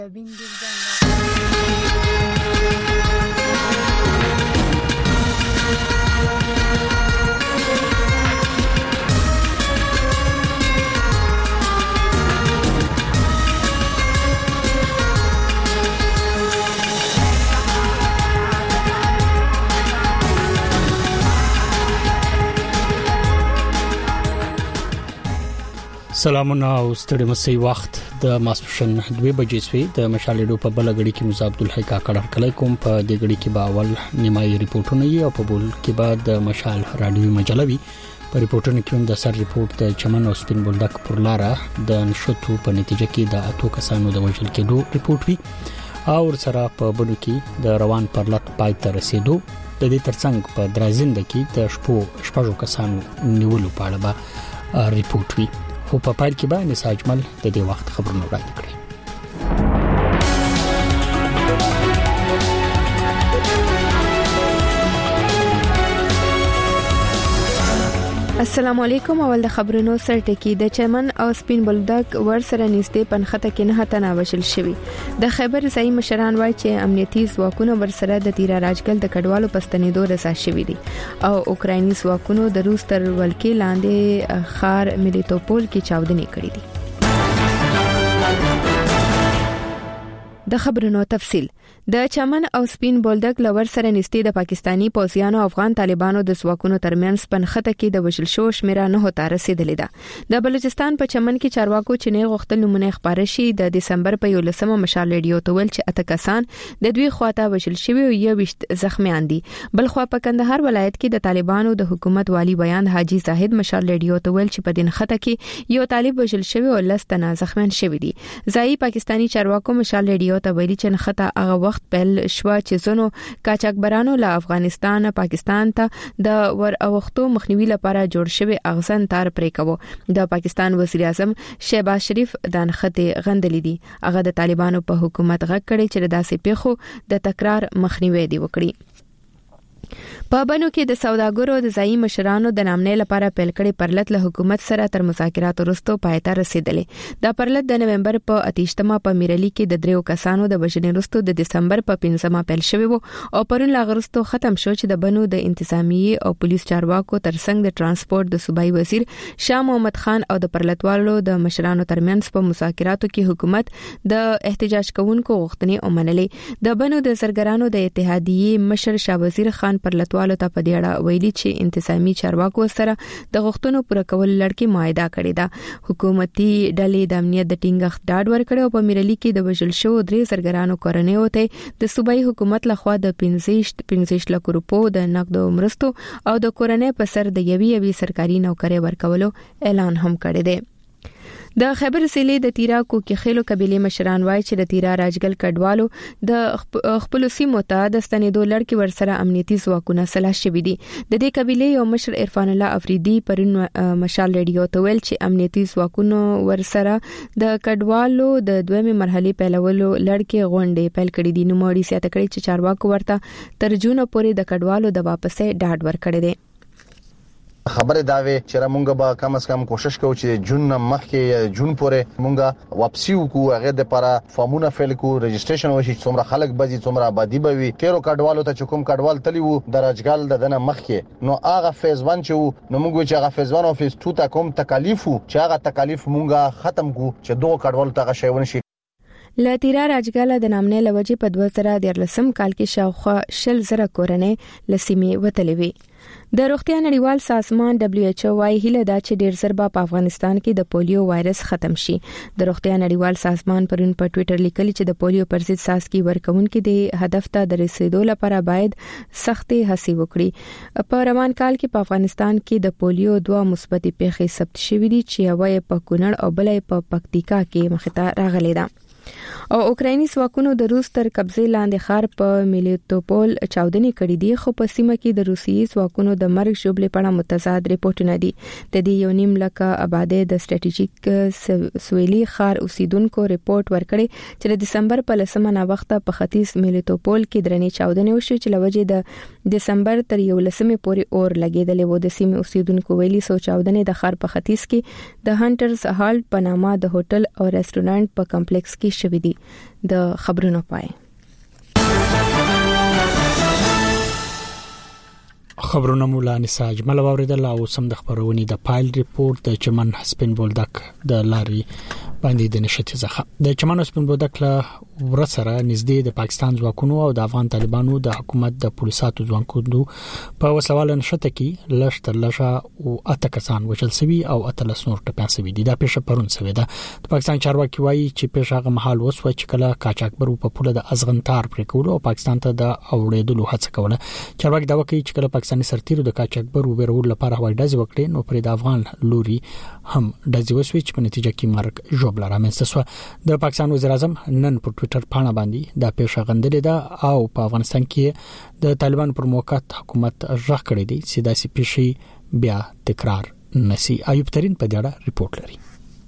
سلامونه او ستړي مسي وخت د ماسپښن 2 بجې سوي د مشالېډو په بلګړی کې مصعب عبدالحی کاکړ کله کوم په دې غړي کې به اول نیمایي ریپورتونه یې او په بول کې بعد د مشال رادیوي مجلوي په ریپورتونو کې هم د سر ریپورت د چمن او سپین بولدک پر لاره د نشټو په نتیجه کې د اتو کسانو د وژل کېدو ریپورت وی او سره په بڼو کې د روان پرلط پای ته رسیدو د دې ترڅنګ په درازنده کې د شپږو کسانو نیولو په اړه به ریپورت وی خو په پای کې به نساج مل د دې وخت خبرونه وړاندې کړي. السلام علیکم. اول د خبرونو سرټکی د چمن او سپین بولدک ورسره نږدې پنخته کې نه هتنه وشل شوی. د خیبر ځای مشران وایي چې امنیتي ځواکونو ورسره د تیرا راجګل د کډوالو پستنیدو رسا شوی دي او اوکرایني ځواکونو د روس تر ولکې لاندې خار ملیټوپول کې چاودنې کړې دي. د خبرونو تفصيل د چمن او سپین بولدک لور سره نږدې د پاکستانی پوځیانو او افغان طالبانو د ځواکونو ترمنځ پنخته کې د وشل شو شمیره نه هوتا رسیدلې ده. د بلوچستان په چمن کې چارواکو چې نه غوښتل نمونه خبره شي د دسمبر په 11مه مشال ریډیو ته ویل چې اته کسان د دوی خواته وشل شوی او یو وشت زخمیان دي. بل خو په کندهار ولایت کې د طالبانو د حکومت والی بیان حاجی زاهد مشال ریډیو ته ویل چې په دین خطه کې یو طالب وشل شوی او لستنه زخمیان شوی دي. ځای پاکستانی چارواکو مشال ریډیو ته ویلي چې خطه هغه وخت پیل شوا چې زونو کاچاکبرانو له افغانستان پاکستان ته د ور اوختو مخنیوي لپاره جوړ شوی اغزن تار پرې کوو. د پاکستان وزیر اعظم شهباز شریف د خطه غندلې دي. هغه د طالبانو په حکومت غږ کړي چې داسې پیښو د تکرار مخنیوي دی وکړي. په بنو کې د سوداګرو د ځای مشرانو د نامنې لپاره پیل کړي پرلط له حکومت سره تر مذاکرات وروسته پایته رسیدلې. د پرلط د نومبر په 28مه په میرلی کې د دریو کسانو د وژنې وروسته د دسمبر په 5مه پیل شوی وو او پرون لا غرستو ختم شو چې د بنو د انتظامیه او پولیس چارواکو ترڅنګ د ترانسپورت د صوبایي وزیر شاه محمد خان او د پرلطوالو د مشرانو ترمنځ په مذاکراتو کې حکومت د احتجاج کوونکو غوښتنې ومنلې. د بنو د زرګرانو د اتحادیه مشر شاه وزیر خان پرلطوالو ته په دې اړه ویلي چې انتظامی چارواکو سره د غوښتنو پوره کول لړکی معاهده کړی دا. حکومتي ډلې د امنیت د ټینګښت ډاډ ورکړ او په میرلی کې د وژل شو درې زرګرانو کورنۍ وته د صوبایي حکومت لخوا د 15 لک روپو د نقد مرستو او د کورنۍ په سر د یوي سرکاري نوکری ورکولو اعلان هم کړی دی. د خیبر ضلع د تیرا کوکیخیلو قبيله مشران وایي چې د تیرا راجګل کډوالو د خپل سیمو ته د ستنېدو لړکی ورسره امنیتي ځواکونه سلا شوي دي. د دې قبيله یو مشر عرفان الله افریدي پرون مشال ریډیو ته ویل چې امنیتي ځواکونو ورسره د کډوالو د دویمه مرحله پیلولو لړکی غونډې پیل کړې دي. نو موري سیاته کړی چې چارواکو ورته ترجمه پورې د کډوالو د واپسې ډاډ ورکړي دي. خبره داوي چې موږ به کم از کم کوشش کوو چې جون مخکې جون پورې موږ واپسی وکړو. هغه د لپاره فارمونه فعال کو رجسټریشن وشي څومره خلک بځي څومره آبادی به وي. تیرو کډوالو ته کوم کډوال تلی وو د راجګال د دنه مخکې نو هغه فیز 1 چې نو موږ چې هغه فیز 1 او فیز 2 ته کوم تکالیف چې هغه تکالیف موږ ختم کو چې دوه کډوالو ته شیون شي. لتیرا راجګاله د نامنې لوجې په 2013 کال کې شاوخوا 10,000 کورنۍ لسیمې وتلې وي. د روغتیا نړیوال سازمان WHO وايي هله دا چې ډیر زر په افغانستان کې د پولیو وایرس ختم شي. د روغتیا نړیوال سازمان پرون په ټوئیټر لیکلي چې د پولیو پر ضد ساسکي ورکوونکو د هدف ته د رسیدو لپاره باید سختي هڅې وکړي. په روان کال کې په افغانستان کې د پولیو 2 مثبت پیښې ثبت شوې دي چې یوه په کونړ او بلې په پکتیکا کې مخته راغلي ده. او اوکرایني ځواکونو د روس تر قبضه لاندې خار په ملیټوپول چاودنې کړې دي خو په سیمه کې د روسي ځواکونو د مرګ شوبلې په اړه متضاد ریپورتونه دي. د دې یو نیم لک آباده د سټریټیجیک سویلي خار اوسیدونکو ریپورت ورکړي چې د دسمبر په 10مه وخت په ختیځ ملیټوپول کې درنې چاودنې وشو چې لوجې د دسمبر تر 11مه پورې اور لګیدلې و. د سیمه اوسیدونکو ویلي سو چاودنې د خار په ختیځ کې د هانټرز هالټ په نامه د هوټل او ریسټورانټ په کمپلیکس کې شوې دي. د خبرونو پای. خبرونه مولا نساج مل اوریدل او سم د خبرونې د فایل ریپورت د چمن سپین بولدک د لاري باندې د نشته ځخه د چمن سپین بولدک له ورسره نږدې د پاکستان ځواکونو او د افغان طالبانو د حکومت د پولیساتو ځواکونو په وسوال نشته کې لشتر لشا او اته کسان وشل سوي او اتلس نور ټپيان سوي دي. دا پیښه پرون سوي ده. د پاکستان چارواکي وایي چې پیښه هغه محل وسو چې کله قاچاقبر په پوله د ازغنتار پرې کول او پاکستان ته د اوړېدلو هڅه کوله. چارواکي دا وایي چې کله پاکستاني سرتیرو د قاچاقبر وبرول لپاره هوایي ډزې وکړي نو پر د افغان لوري هم ډزې وسوي چې په نتیجه کې مرګ جوړ رامنځته شو. د پاکستان وزیر اعظم نن په ټوئیټر باندې باندې دا پیښه غندلې ده او په افغانستان کې د طالبان پر موقت حکومت ژغ کړی دی چې داسې پیښې بیا تکرار نشي. ایوب ترين په دې اړه ریپورت لري.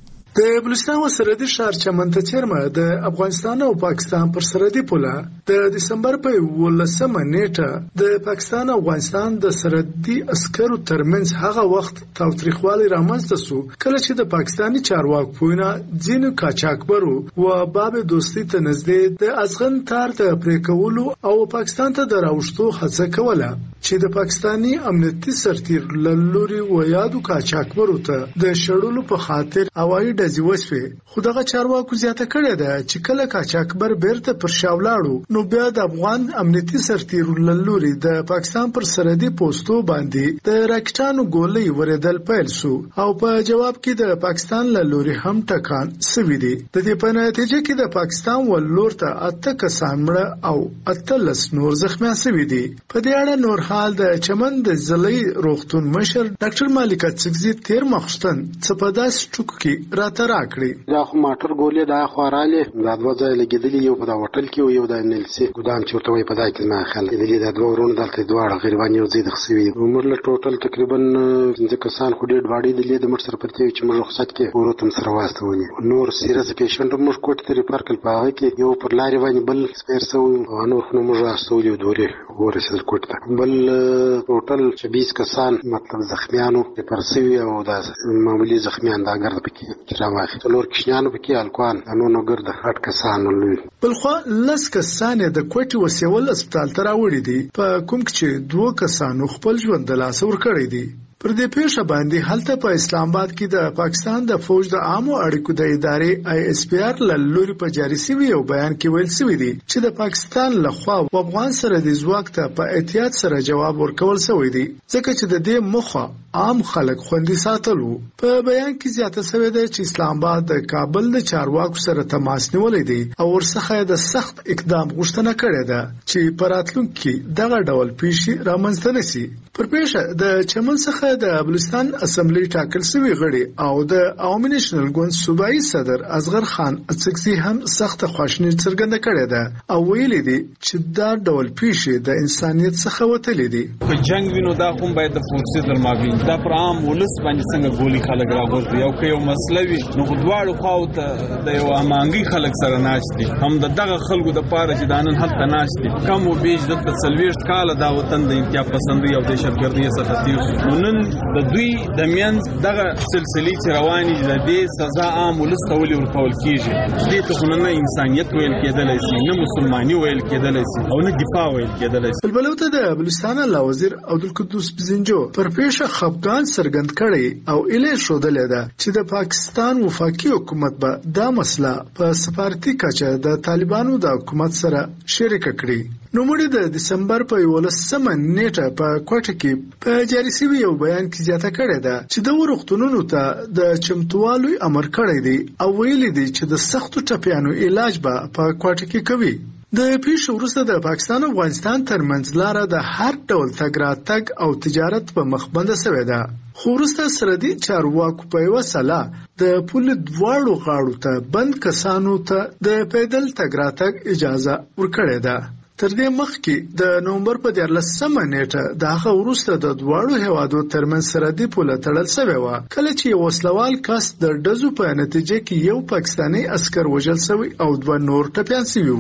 د بلوچستان و سرحدي ښار چمن ته چیرمه د افغانستان او پاکستان پر سرحدي پوله د دسمبر په 18 نیټه د پاکستان او افغانستان د سرحدي عسکرو ترمنځ هغه وخت تاوتریخوالی رامنځته شو کله چې د پاکستاني چارواکو ځینو قاچاقبرو و باب دوستي ته نږدې د ازغن تار ته پریکولو او پاکستان ته دراوښتو هڅه کوله چې د پاکستاني امنیتي سرتیر لوري و یادو قاچاقبرو ته د شړلو په خاطر اوایي ډزې وسوي. خو دغه چارواکو زیاته کړې ده چې کله قاچاقبر بیرته پر شاولاړو نو بیا د افغان امنیتي سرتیر لوري د پاکستان پر سرحدي پوسټو باندې د راکټانو ګولۍ وریدل پیل شو او په جواب کې د پاکستان لوري هم ټکان سوي دي. د دې په نتیجه کې د پاکستان ولور ته اته کسان مړه او اتلس نور زخمیان سوي دي. په دې اړه نور حال د چمن د ضلعي روغتون مشر ډاکټر مالک څګزي تیر مخشتن څپداس ټکو کې راته راکړي. دا خو ماټر ګولې دا خواراله دا دوه ځای لګیدلی یو په دا هوټل کې او یو د انلسي ګودام چې ورته وي په دای کې ما خلک دي دا دوه ورونه دلته دوه غریبان یو ځای د خسوي عمر له ټوټل تقریبا څنګه کسان خو ډېر باډي دي د مر سره پرته چې موږ رخصت کې ورته سره واستونی نور سیریس پیشنټ موږ کوټ ته ریفر کړ په هغه کې یو پر لارې باندې بل سپیر سو او نور خو موږ راستولې دوره ورسېدل کوټ ته بل ټوټل 20 کسان مطلب زخمیانو پر سوي او دا معمولی زخمیان دا ګرځي پکې راوخی څلور کشنیانو پکې الکوان انو ګرځي 8 کسان لوي بلخو لس کسان د کوټي وسیول هسپتال ته راوړي دي په کوم کې 2 کسانو خپل ژوند د لاس ور کړی دي. پر دې پیښه باندې هلته په اسلام آباد کې د پاکستان د فوج د عامو اړیکو د ادارې ISPR لوري په جاري سوي او بیان کې ویل سوي دي چې د پاکستان لخوا او افغان سره د ځواک ته په احتیاط سره جواب ورکول سوي دي ځکه چې د دې مخه عام خلک خوندي ساتلو. په بیان کې زیاته سوي ده چې اسلام آباد د کابل د چارواکو سره تماس نیولې دي او ورڅخه د سخت اقدام غوښتنه کړې ده چې پراتلونکو دغه ډول پیښې رامنځته نشي. پر پیښه د چمن څخه د بلوچستان اسمبلی ټاکل شوی غړي او د عوامي نېشنل ګوند صوبایي صدر اصغر خان څګزي هم سخت خواشیني څرګنده کړې ده او ویلي دي چې دا ډول پیښې د انسانيت څخه وتلې دي. په جنگ وینو دا کوم باید د فورسي درماوي دا پر عام ولس باندې څنګه ګولي خلک راغورځي او که یو مسله وي نو غواړو خو ته د یو امانګي خلک سره ناشتي هم دغه خلکو د پاره چې دانن هلته ناشتي کم او بیش د 40 کال دا وطن د انتیا پسندي او دهشتګردي څخه تیر نن د دوی د مینز دغه سلسله چې رواني د دې سزا عام ولس ته ولي ورکول کیږي. دې ته خو نه انسانيت ویل کېدلای شي نه مسلمانۍ ویل کېدلای شي او نه دفاع ویل کېدلای شي. بلبلوته د بلوچستان لا وزیر عبدالقدوس بزنجو پر پیښه خفقان څرګند کړي او اله شودلې ده چې د پاکستان وفاقي حکومت به دا مسله په سفارتي کچه د طالبانو د حکومت سره شریک کړي. نو مړي د دسمبر په 18 نیټه په کوټه کې په جاري سوي یو بیان کې زیاته کړې ده چې د ورختونونو ته د چمتووالي امر کړی دی او ویلي دی چې د سختو ټپيانو علاج به په کوټه کې کوي. د پیښو وروسته د پاکستان او افغانستان ترمنځ لاره د هر ډول تګ راتګ او تجارت په مخ بنده شوې ده. خو وروسته سرحدي چارواکو په یوه سلا د پل دواړو غاړو ته بند کسانو ته د پیدل تګ راتګ اجازه ورکړې ده. تر دې مخکې د نومبر په 14 نیټه د هغه وروسته د دواړو هیوادو ترمنځ سرحدي پوله تړل شوې وه کله چې یو وسلوال کس د ډزو په نتیجه کې یو پاکستاني عسکر وژل شوی او 2 نور ټپيان شوي وو.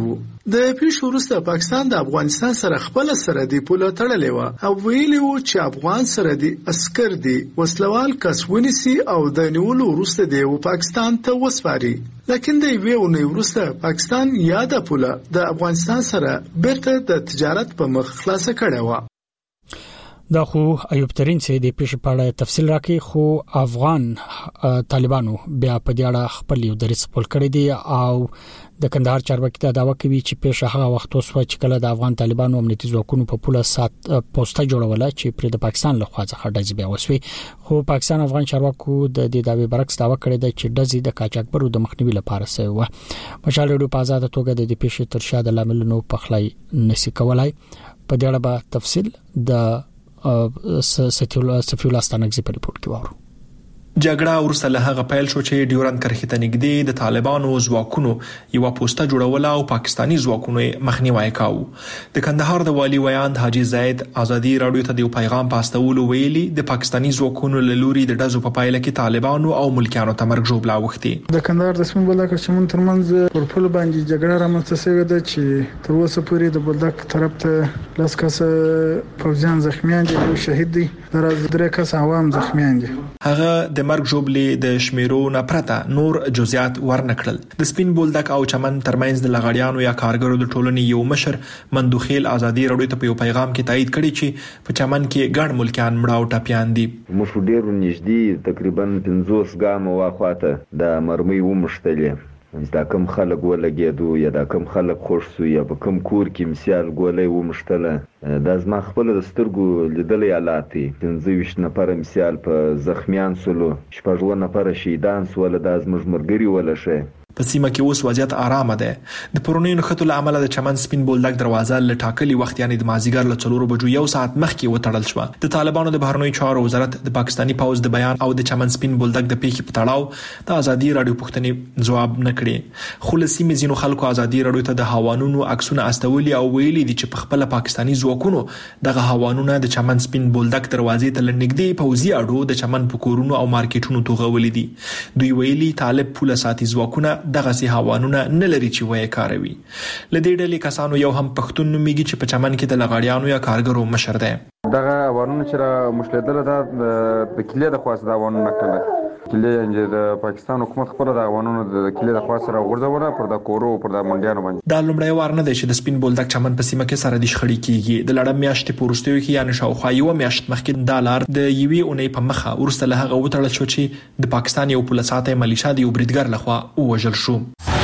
د پیښو وروسته پاکستان د افغانستان سره خپل سرحدي پوله تړلې و او ویلي و چې افغان سرحدي عسكر دي وسلوال کس ونیسي او د نیولو وروسته دی پاکستان ته وسپاري. لکه د یوې اونۍ وروسته پاکستان یاده پوله د افغانستان سره بیرته د تجارت په مخ خلاصه کړې و. دا خو ایوب ترين سي د پیښې په اړه تفصیل راکړي، خو افغان طالبانو بیا په دې اړه خپل یو دریځ خپل کړی دی او د کندهار چارواکي دا داوا کوي چې پیښه هغه وخت وسوه چې کله د افغان طالبانو امنیتي ځواکونو په پوله سات پوسټه جوړوله چې پر د پاکستان له خوا څخه ډزې بیا وسوي. خو پاکستان افغان چارواکو د دې داوی برعکس داوا کړی دی چې ډزې د قاچاقبرو د مخنیوي لپاره سوي و. مشال ریډیو په آزاد توګه د دې پیښې تر شا د لاملونو په خلای نسی کولای. په دې اړه به تفصیل د سفیو الله ستانکزي په ریپورت کې وایو. جګړه ورسره له هغه پیل شو چې ډیورند کرښې ته نږدې د طالبانو ځواکونو یو پوسټه جوړوله او پاکستانی ځواکونو مخنیوي کاوه. د کندهار د والی ویاند حاجی زید ازادي رادیو ته د پیغام پاستولو ویلي د پاکستانی ځواکونو له لوري د ډزو په پایله کې طالبانو او ملکیانو ته مرګ ژوبلا وختي. د کندهار د سپین بولدک چمن ترمنځ پر پل باندې جګړه رامنځته شوې ده چې تر اوسه پورې د بولدک طرف ته لاس کسه فوجیان زخمیان دي او شهید دي، درز درې کسه عوام زخمیان دي. هغه د مرګ ژوبلې د شمیرو نه پرته نور جزئیات ورنکړل. د سپین بولدک او چمن ترمنځ د لغړیانو یا کارګرو د ټولنې یو مشر مندوخیل ازادي رادیو ته په پیغام کې تایید کړی چې په چمن کې ګڼ ملکیان مړه او ټپیان دي. موږ ډېر نږدې تقریبا 50 ګام واخواته د مرمۍ ومشتلې دا کم خلک ولګېدو یا دا کم خلک خوش سو یا په کم کور کې مثال ګولې ومشتله. دا زما خپل د سترګو لیدلې حالاتي 25 نفر مثال په زخمیان سولو 14 نفر شهیدان سول. دا زموږ مرګري ولشه په سیمه کې اوس وضعیت آرامه ده. د پرونی نخښتو له عمله د چمن سپین بولدک دروازه له ټاکلي وخت یعنی د مازیګر له 4 بجو یو ساعت مخکې وتړل شو. د طالبانو د بهرنیو چارو وزارت د پاکستانی پوز د بیان او د چمن سپین بولدک د پیښې په تړاو د ازادي رادیو پوښتنې ځواب نه کړي. خو له سیمې ځینو خلکو ازادي رادیو ته د هوانونو عکسونه استولي او ویلي دي چې په خپل پاکستانی ځواکونو دغه هوانونه د چمن سپین بولدک دروازې ته لنګدي پوزي اډو د چمن په کورونو او مارکیټونو توغولې دي. دوی ویلي طالب پوله ساتي ځواکونه دغه سي هوانونه نه لري چې وایي کاروي. لدې ډلې کسانو یو هم پښتون نوميږي چې په چمن کې د لغړیانو یا کارګرو مشر دی. دغه هوانونه چې را مشلېدل د کلیه د خاص د هوانونه کړل. کلیه د پاکستان حکومت خپل د هوانونو د کلیه د خاص سره ورځونه پر د کورو پر د منډیانو باندې. دا لومړی وار نه دی چې د سپین بولدک چمن په سیمه کې سره د شخړې کیږي. د لړم میاشتې پورستیو کې یعنی شاوخوا یو میاشت مخکې د لار د یوې اونۍ په مخه ورسته له هغه وتړل شو چې د پاکستان یو پولیساتي ملیشا د یو بریدګر لخوا وژل شو.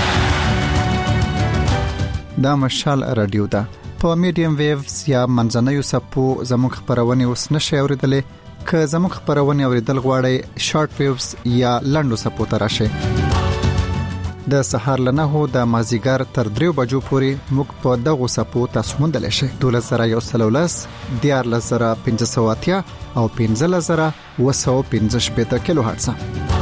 دا مشال رادیو ده په میډیم ویوز یا منځنوي سپو زموږ خبرونه اوس نشي اوریدلې. که زموږ خبرونه اوریدل غواړئ شارټ ویوز یا لنډو سپو ته راشئ. د سهار له 9 د مازیګر تر 3 بجو پورې موږ په دغه سپو تاسو موندلی شئ. 12113 14580 او 15215 کیلو هرتز.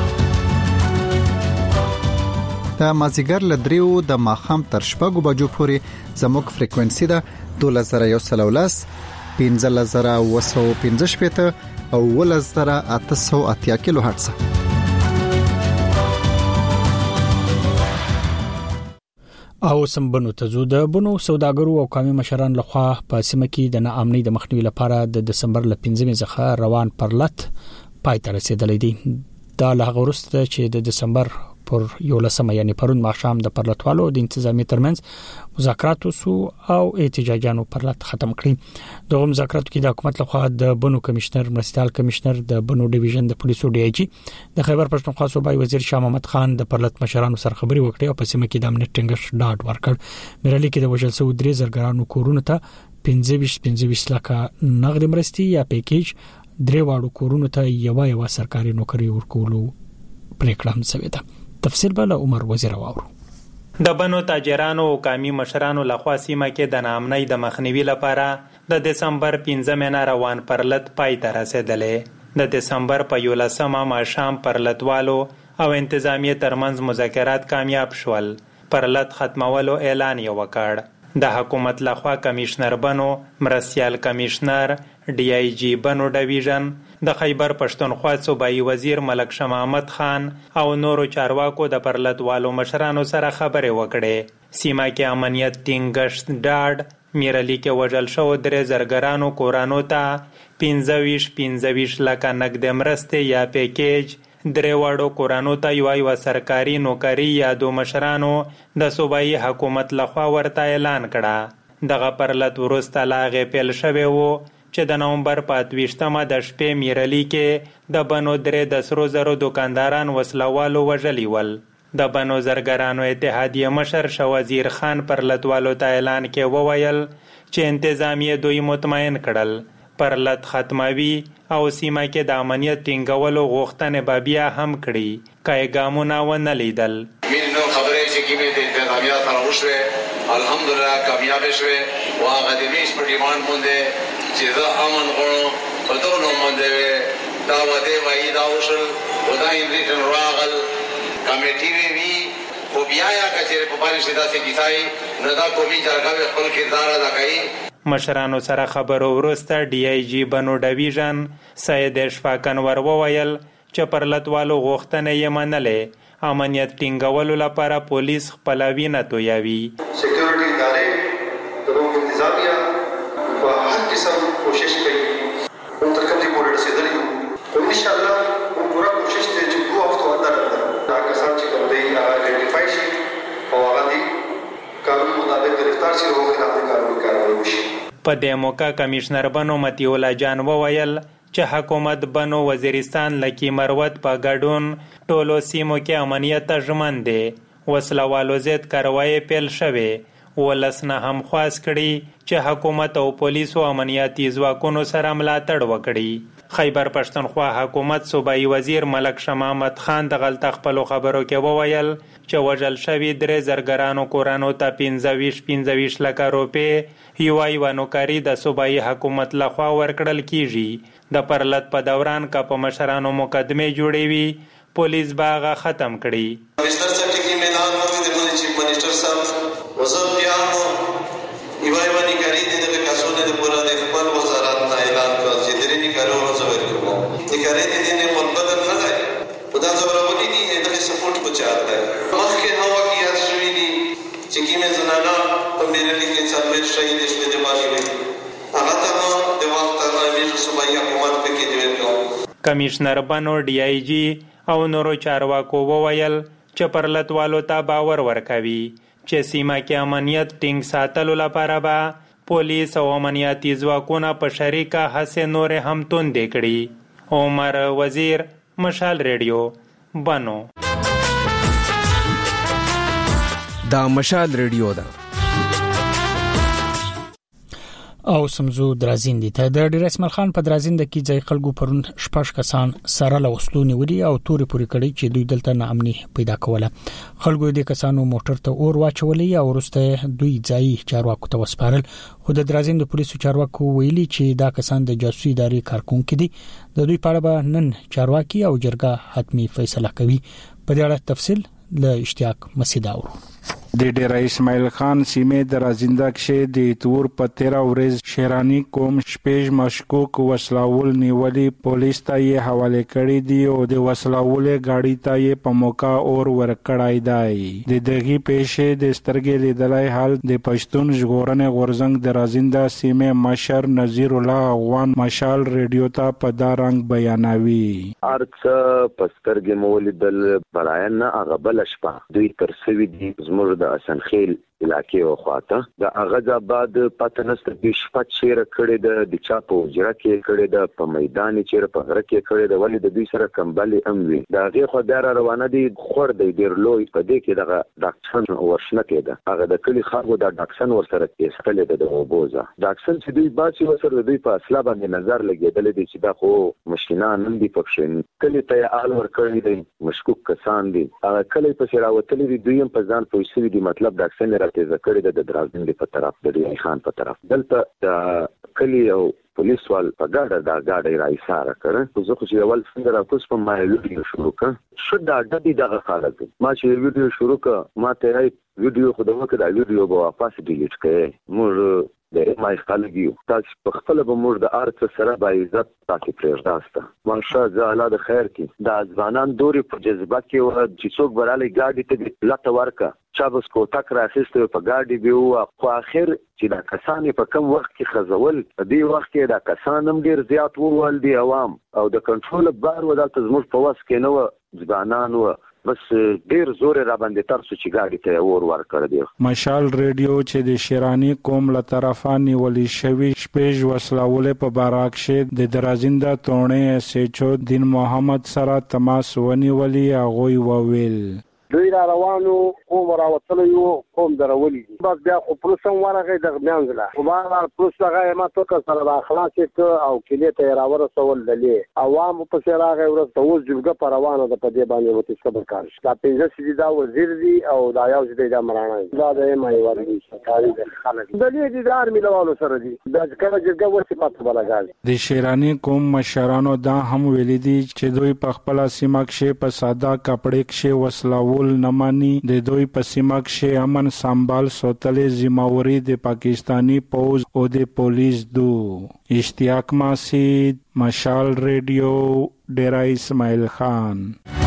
د مازیګر له 3 د ماخام تر 6 بجو پورې زموږ فریکوئنسي ده 12113 15215 او 11880 کیلو هرتز. او سمبنو تزو د بنو سوداګرو او قومي مشران لخوا په سیمه کې د ناامنۍ د مخنیوي لپاره د دسمبر ل 15 څخه روان پرلط پای ته رسیدلې دي. دا له غوښته چې د دسمبر پر 11 یعنی پرون ماښام د پرلطوالو د انتظامی ترمنځ مذاکرات وسو او احتجاجانو پرلط ختم کړي. دغه مذاکراتو کې د حکومت لخوا د بنو کمشنر مرستيال کمشنر د بنو ډیویژن د پولیسو ډي آی جی د خیبر پښتونخوا صوبای وزیر شاه محمد خان د پرلط مشرانو سره خبري وکړي او په سیمه کې د امنیت ټینګښت ډاډ ورکړ. مرالي کې د وژل شو 3 زرګرانو کورونو ته 25 لکه نغد مرستي یا پیکیج 3 واړو کورونو ته یو سرکاري نوکری ورکولو پریکړه هم شوې ده. تفصیل بل عمر وزیر واورو. د بنو تاجرانو او قومي مشرانو لخوا سیمه کې د ناامنۍ د مخنیوي لپاره د دسمبر 15 نه روان پرلط پای ته رسیدلې. د دسمبر په 11 ماښام پرلطوالو او انتظامی ترمنځ مذاکرات کامیاب شول. پرلط ختمولو اعلان یې وکړ. د حکومت لخوا کمشنر بنو مرستيال کمشنر ډي آی جی بنو ډیویژن، د خیبر پښتونخوا صوبایي وزیر ملک شاه محمد خان او نورو چارواکو د پرلتوالو مشرانو سره خبرې وکړې. سیمه کې امنیت ټینګښت ډاډ میرلی کې وژل شو 3 زرګرانو کورانو ته 25 لکه نقد مرستې یا پیکیج 3 وړو کورانو ته یو سرکاري نوکری یا دو مشرانو د صوبایي حکومت لخوا ورته اعلان کړه. دغه پرلت وروسته لاغې پیل شوی وو چې د نومبر 28مه د شپې میرلی کې د بنو 3 د سرو زرو دکانداران وسلوالو وژلي ول. د بنو زرګرانو اتحادیه مشر شوازیر خان پرلتوالو ته اعلان کې وویل چې انتظامیه دوی مطمئن کړل پرلت ختموي او سیمه کې د امنیت ټینګولو غوښتنې به بیا هم کړي که یې ګامونه ونه لیدل. مینو خبرې چې کومې د انتظامیه سره وشوې الحمدلله کامیاب شوې او هغه د میش په ډیمانډ باندې چې زه امن غواړم په دغه نوم باندې دا وعده وایي دا وشل او دا ان ریټن راغل کمیټې وی خو بیا یا کچېرې په باندې شي داسې کیسای نه دا قومي جرګه خپل کردار ادا کوي. مشرانو سره خبرو وروسته ډي آی جی بنو ډیویژن سید اشفاق انور وویل چې پرلتوالو غوښتنې یې منلې امنیت ټینګولو لپاره پولیس خپل وینه تویوي. سکیورټي ادارې د روغ انتظامیه په هر قسم کوشش کوي او تر کومه پورې رسیدلی او ان شاء الله موږ پوره کوشش کوي چې په وخت اندر دا کسان چې کوم دی آئیډنټیفای شي او هغه دي قانون مطابق گرفتار شي او خلاف قانوني کاروائی وشي. په دې موقع کمشنر بنو مطیع الله جان وویل چې حکومت بنو وزیرستان لکی مروت په ګډون ټولو سیمو کې امنیت ژمن دی. وسلوالو ضد کاروایی پیل شوې ولس نه هم خواست کړي چې حکومت او پولیسو امنیتي ځواکونو سره ملاتړ وکړي. خیبر پښتونخوا حکومت صوبایي وزیر ملک شاه محمد خان د غلط خپلو خبرو کې وویل چې وژل شوي 3 زرګرانو کورانو ته 25 لکه روپۍ یو نوکري د صوبایي حکومت لخوا ورکړل کیږي. د پرلت په دوران که په مشرانو مقدمې جوړې وي پولیس به هغه ختم کړي. کمشنر صاحب ټکی میدان مو د چیف منسٹر صاحب وزیر پیانو ایوای ونی کاری د کاسونه د پورا د خپل وزارت نه اعلان کړ چې درې نه کارو ورزور کوم نکاري دې نه ملبدل نه دی خدا زورونی دي دغه سپورټ کو چاته مخکې هوا کې یاد شوې دي چې کیمه زنانه په میرلی کې څلور شهید شوه د باندې وي هغه ته د وخت نه ویل صوبایي حکومت په کې دی نو. کمشنر بنو ډي آی جی او نورو چارواکو وویل چې پرلتوالو ته باور ورکوي چې سیمه کې امنیت ټینګ ساتلو لپاره به پولیس او امنیتي ځواکونه په شریکه هڅې نورې هم توندې کړي. عمر وزیر مشال ریډیو بنو. دا مشال ریډیو ده او سمزو درازین دي ته د ډیر اسماعیل خان په درازین د کی ځای خلکو پرون شپږ کسان سره له وسلو نیولي او توري پوری کړي چې دوی دلته ناامني پیدا کوله. خلکو د کسانو موټر ته اور واچولې او ورسته دوی ځای چارواکو ته وسپارل. خو د درازین د پولیسو چارواکو ویلي چې دا کسان د جاسوسي ادارې کارکونکو دي. د دوی په اړه به نن چارواکي او جرګه حتمی فیصله کوي. په دې اړه تفصیل له اشتیاق مسیدا ورو. د ډیر اسماعیل خان سیمه درازینده کې د تور په 13 ورځ شیرانی کوم شپږ مشکوک وسلاول نیولي پولیس ته یې حواله کړی دی او د وسلاول غاډي ته یې په موقع اور ورکړای دی. د دغه پیښې د سترګې لیدلای حال د پښتون ژغورنې غورزنګ درازینده سیمه مشر نذیر الله افغان مشال ریډیو ته په دا رنګ بیانوي. ارڅ پسترګې مولیدل برایان هغه بل شپه دوی تر سوي دي زموږ د اسنخیل علاقې او خواته د اغاز آباد پاتنست د شپه چیرې کړي د چا په وجره کې کړي د په میدان چیرې په غره کې کړي د ولې د دوی سره کمبلي اموي د هغه خو دار روانه دي خور د ډیر لوی په دې کې دغه ډاکټر ورشنه کېده هغه د کلی خلکو د ډاکټر ورسره کېستل د وبوزه ډاکټر چې دوی باسي ورسره دوی په اصله باندې نظر لګیدل دي چې دا خو مشکلات نن دي پښین کلی ته آل ور کړی دي مشکوک کسان دي هغه کلی په شراوتل دي دوی په ځان پوښتنه دي مطلب ډاکټر تیزه کړی د درازین په طرف د ډی خان په طرف دلته د کلی او پولیس وال په ګاډه دا ګاډه راځاره کړ زه خو چې اول څنګه راکوس په ما ویډیو شروع کړ شو دا د دې دغه حالت ما چې ویډیو شروع کړ ما ته ویډیو خو دغه کړه ویډیو به واپس ډیلیټ کړ موږ د مای خلک یو تاسو په خپل به موږ د ارڅ سره با عزت تاسو پرېږداسته ماشه زاله د خیر کې د ځوانان دوري په جذبه کې و چې څوک براله ګاډي ته لته ورکا چا بس کو تک راخسته په ګاډي به او خو اخر چې دا کسانې په کم وخت کې خزول دی وخت کې دا کسانم ډیر زیات وول دي عوام او د کنټرول بار ودلته زموږ په واس کې نو ځوانان و بس ډیر زور را باندې ترسو چې ګاډي ته ور کړ دی مشال ریډیو چې د شیرانی قوم له طرفه نیولې شوی شپږ وسلاولې په باراک شه د درازنده تونه سېچو دین محمد سره تماس ونیولې هغه وویل دوی را روانو قوم راوتلو یو قوم درولي بس بیا خو پروسم ورغه د میانځله خو بار پروس هغه ما توګه سره د اخلاص او کلیه ته راورسول دلې عوام په سراغه ورته اوس جوګه پر روانه د پدې باندې وته صبر کار دا پنځه سړي دا وزیر دي او دا یو ځای د مرانه دا د مای ورغی سرکاري د خلک دلې دي د ارمي لوالو سره دي دا کله جګه ورته پاتې بلګال د شیرانی قوم مشرانو دا هم ویل دي چې دوی په خپل سیمه کې په ساده کپړې کې وسلاو نمانی د دوی په سیمه کې امن سنبال سوتلې ذمہواری د پاکستانی پوز او د پولیس دو اشتیاق ماسید مشال ریډیو ډیرا اسماعیل خان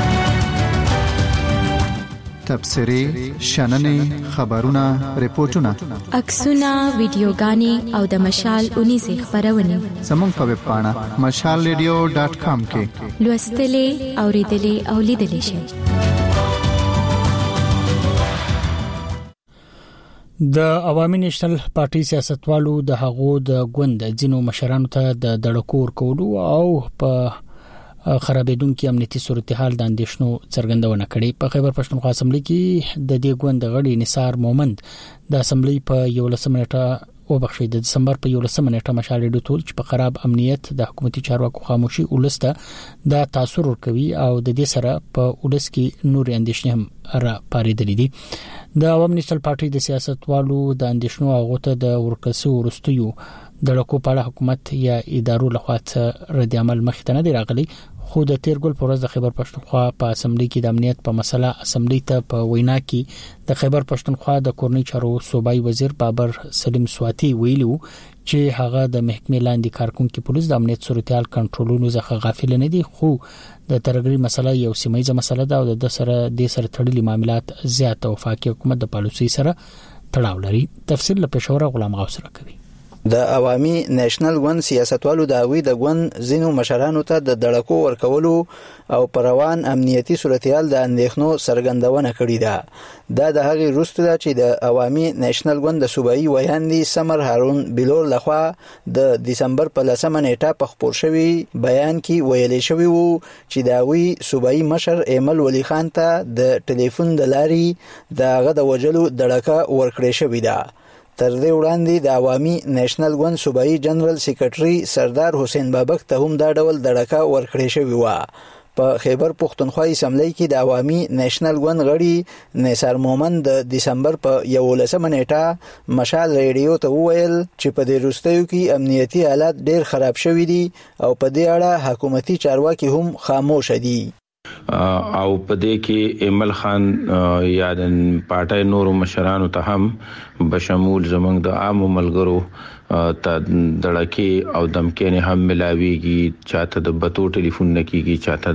تبصری شننې خبرونه ریپورتونه عکسونه ویډیوګانې او د مشال 19 خبرونه زموږ په ویب پاڼه mashalradio.com کې لوستلې اوریدلې او لیدلې شئ د عوامي نېشنل پارټي سیاستوالو د هغو د ګوند ځینو مشرانو ته د دړکور کولو او په خرابېدونکو امنیتي صورتحال د اندېښنو څرګندونه کړې په خیبر پښتونخوا اسمبلی کې د دې ګوند غړي نثار مومند د اسمبلی په 11 نیټه وبخښي د دسمبر په 11 نیټه مشال ریډیو ټول چې په خراب امنیت د حکومتي چارواکو خاموشي ولسته د تاثیر ورکوي او د دې سره په ولس کې نور اندېښنې هم را پارېدلې دي د عوامي نېشنل پارټي د سیاستوالو د اندېښنو هغه ته د ورکسو ورستیو د لکو په حکومت یا ادارو لخوا رد عمل مخته نه دی راغلی خو د تیرګل پر ورځ د خیبر پښتونخوا په اسمبلی کې د امنیت په مسله اسمبلی ته په وینا کې د خیبر پښتونخوا د کورنۍ چارو صوبایي وزیر بابر سلیم سواتی ویلو چې هغه د محکمې لاندې کارکونکو پولیس د امنیت صورتحال کنټرولونو څخه غافل نه دي خو د ترګری مسله یو سیمایي مسله ده او د سره تړلي معاملات زیات او وفاقي حکومت د پالیسي سره تړاو لري تفصیل له پېښور غلام غوث سره کوي د عوامي نېشنل ګوند سیاستوالو د اوی د ګوند زینو مشرانو ته د دړکو ورکولو او پروان امنیتي صورتحال د اندېښنو څرګندونه کړې ده د هغې وروسته ده چې د عوامي نېشنل ګوند د صوبایي ویاندې سمر هارون بلور لخوا د دسمبر په 10 نیټه په خپور شوی بیان کې ویلې شوی وو چې د اوی صوبایي مشر ایمل ولی خان ته د ټلیفون د لارې دغه د وجلو دړکه ورکړې شوې ده تر دې وړاندې د عوامي نېشنل ګوند صوبایي جنرال سیکریټري سردار حسین بابک ته هم دا ډول دړکه ورکړې شوې و په خیبر پښتونخوا اسمبلی کې د عوامي نېشنل ګوند غړي نثار مومند د دسمبر په 11 نیټه مشال ریډیو ته وویل چې په دې وروستیو کې امنیتي حالات ډېر خراب شوي دي او په دې اړه حکومتي چارواکي هم خاموش دي او په دې کې ایمل خان یا د پارټای نورو مشرانو ته هم بشمول زمنګ د عام ملګرو ته دړکې او دمکې هم ملاويږي چاته د بتو ټلیفون نکېږي چاته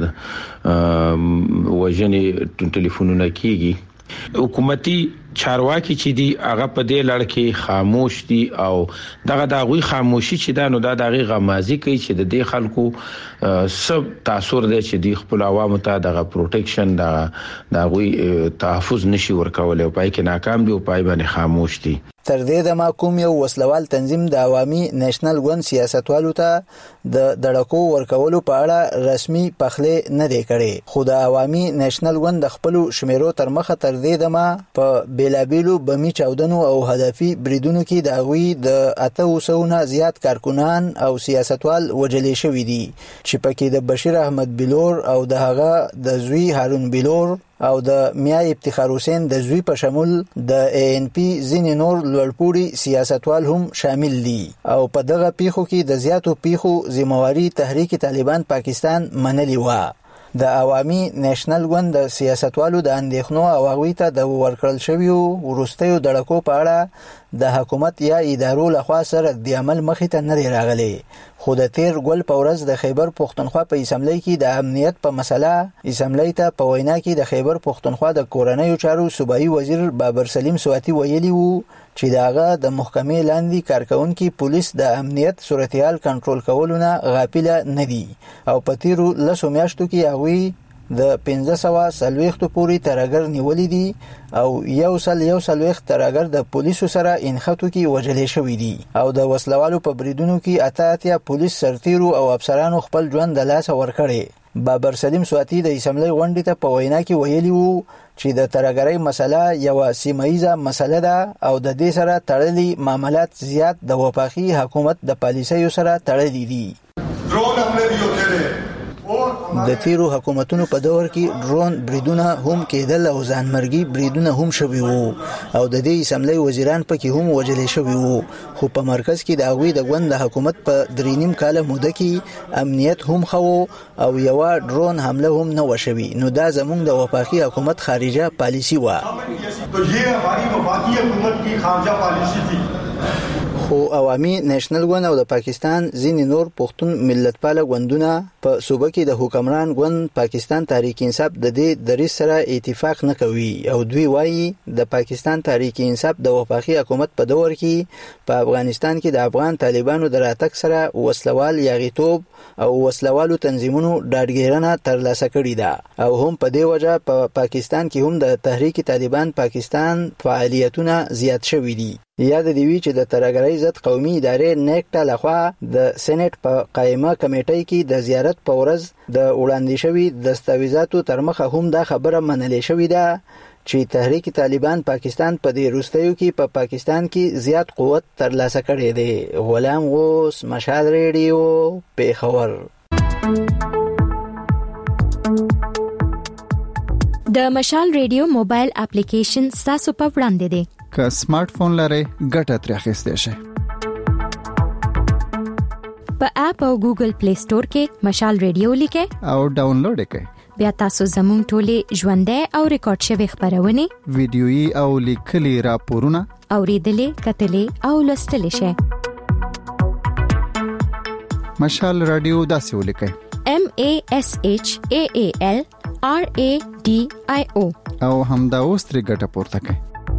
د وژنې ټلیفون نکېږي حکومتي چارواکي چې دی هغه په دې لړ کې خاموش دي او دغه د غوي خاموشي چې دا نو د دغه غمازي کوي چې د دې خلکو سب تاثیر دی چې د خپل عوامو ته دغه پروټیکشن د غوي تحفظ نشي ورکول او پای کې ناکام دي او پای باندې خاموش دي تر دې د محکوم یو وسلوال تنظیم د عوامي نېشنل ګوند سیاستوالو ته د دړکو ورکولو په اړه رسمي پخلې نه دی کړي خو د عوامي نېشنل ګوند د خپل شمیرو تر مخه تر دې دمه په بیلابیلو بمی چاودنو او هدفي بریدونو کې د غوي د 800 نه زیات کارکونان او سیاستوال وجلې شوې دي چې پکې د بشیر احمد بلور او د هغه د زوی هارون بلور او د میا افتخار حسین د زوی په شمول د ANC ځینې نور لوړپوړي سیاستوال هم شامل دي او په دغه پیښو کې د زیاتو پیښو ذمہواری تحریک طالبان پاکستان منلې و د عوامي نېشنل ګوند د سیاستوالو د اندېښنو او هغوی ته د ورکړل شویو وروستیو دړکو په اړه د حکومت یا ادارو لخوا سره د عمل مخې ته نه دی راغلی. خو د تیر ګل په ورځ د خیبر پښتونخوا په اسمبلی کې د امنیت په مسله اسمبلی ته په وینا کې د خیبر پښتونخوا د کورنیو چارو صوبایي وزیر بابر سلیم سواتی ویلي وو چې داغه د محکمې لاندې کارکونکي پولیس د امنیت صورتحال کنټرول کولو نه غافل نه دي او په تیرو 10 میاشتو کې هغوی د 1540 پورې ترګر نیولې دي او 140 ترګر د پولیسو سره انخاتو کې وجلې شوې دي او د وسلوالو په بریدونو کې اتیا پولیس سرتیرو او افسرانو خپل ژوند د لاس ورکړي. بابر سلیم سواتی د اسمبلی غونډې ته په وینا کې ویلي وو چې د ترګرۍ مسله یو سیمایي مسله ده او د دې سره تړلي معاملات زیات د وفاقي حکومت د پالیسیو سره تړلي دي. ډرون حمله دی د تیرو حکومتونو په دور کې ډرون بریدونه هم کېدل او ځانمرګي بریدونه هم شوي وو او د دې اسمبلی وزیران پکې هم وجلې شوي وو خو په مرکز کې د هغوی د ګوند د حکومت په 3.5 کاله موده کې امنیت هم خو او یو ډرون حمله هم نه وشوي. نو دا زموږ د وفاقي حکومت خارجه پالیسی و. خو عوامي نېشنل ګوند او د پاکستان ځینې نور پښتون ملتپاله ګوندونه په صوبه کې د حکمران ګوند پاکستان تحریک انصاف د دې دریځ سره اتفاق نه کوي او دوی وایي د پاکستان تحریک انصاف د وفاقي حکومت په دور کې په افغانستان کې د افغان طالبانو د راتګ سره وسلوال یاغیتوب او وسلوالو تنظیمونو ډاډګیرنه ترلاسه کړې ده او هم په دې وجه په پاکستان کې هم د تحریک طالبان پاکستان فعالیتونه زیات شوي دي. یاد دی وی چې د ترګرۍ ضد قومي ادارې نیکټا لخوا د سېنات په قائمه کمیټې کې د زیارت په ورځ د وړاندې شوی دستاویزاتو تر مخه هم دا خبره منلې شوې ده چې تحریک طالبان پاکستان په دې وروستیو کې په پاکستان کې زیات قوت ترلاسه کړی دی. غلام غوث، مشال ریډیو، پیښور. د مشال ریډیو موبایل اپلیکیشن تاسو په وړاندې دی. که سمارټ فون لرئ ګټه ترې اخیستئ شئ. په اپ او ګوګل پلی سٹور کې مشال ریډیو لیکئ او ډاونلوډ یې کړئ. بیا تاسو زموږ ټولې ژوندۍ او ریکارډ شوی خبرونه، ویډیويي او لیکلي راپورونه اوریدلې، کتلې او لوستلې شئ. مشال رادیو داسې ولیکئ: MASHAAL RADIO او همدا اوس ترې ګټه پورته کړئ.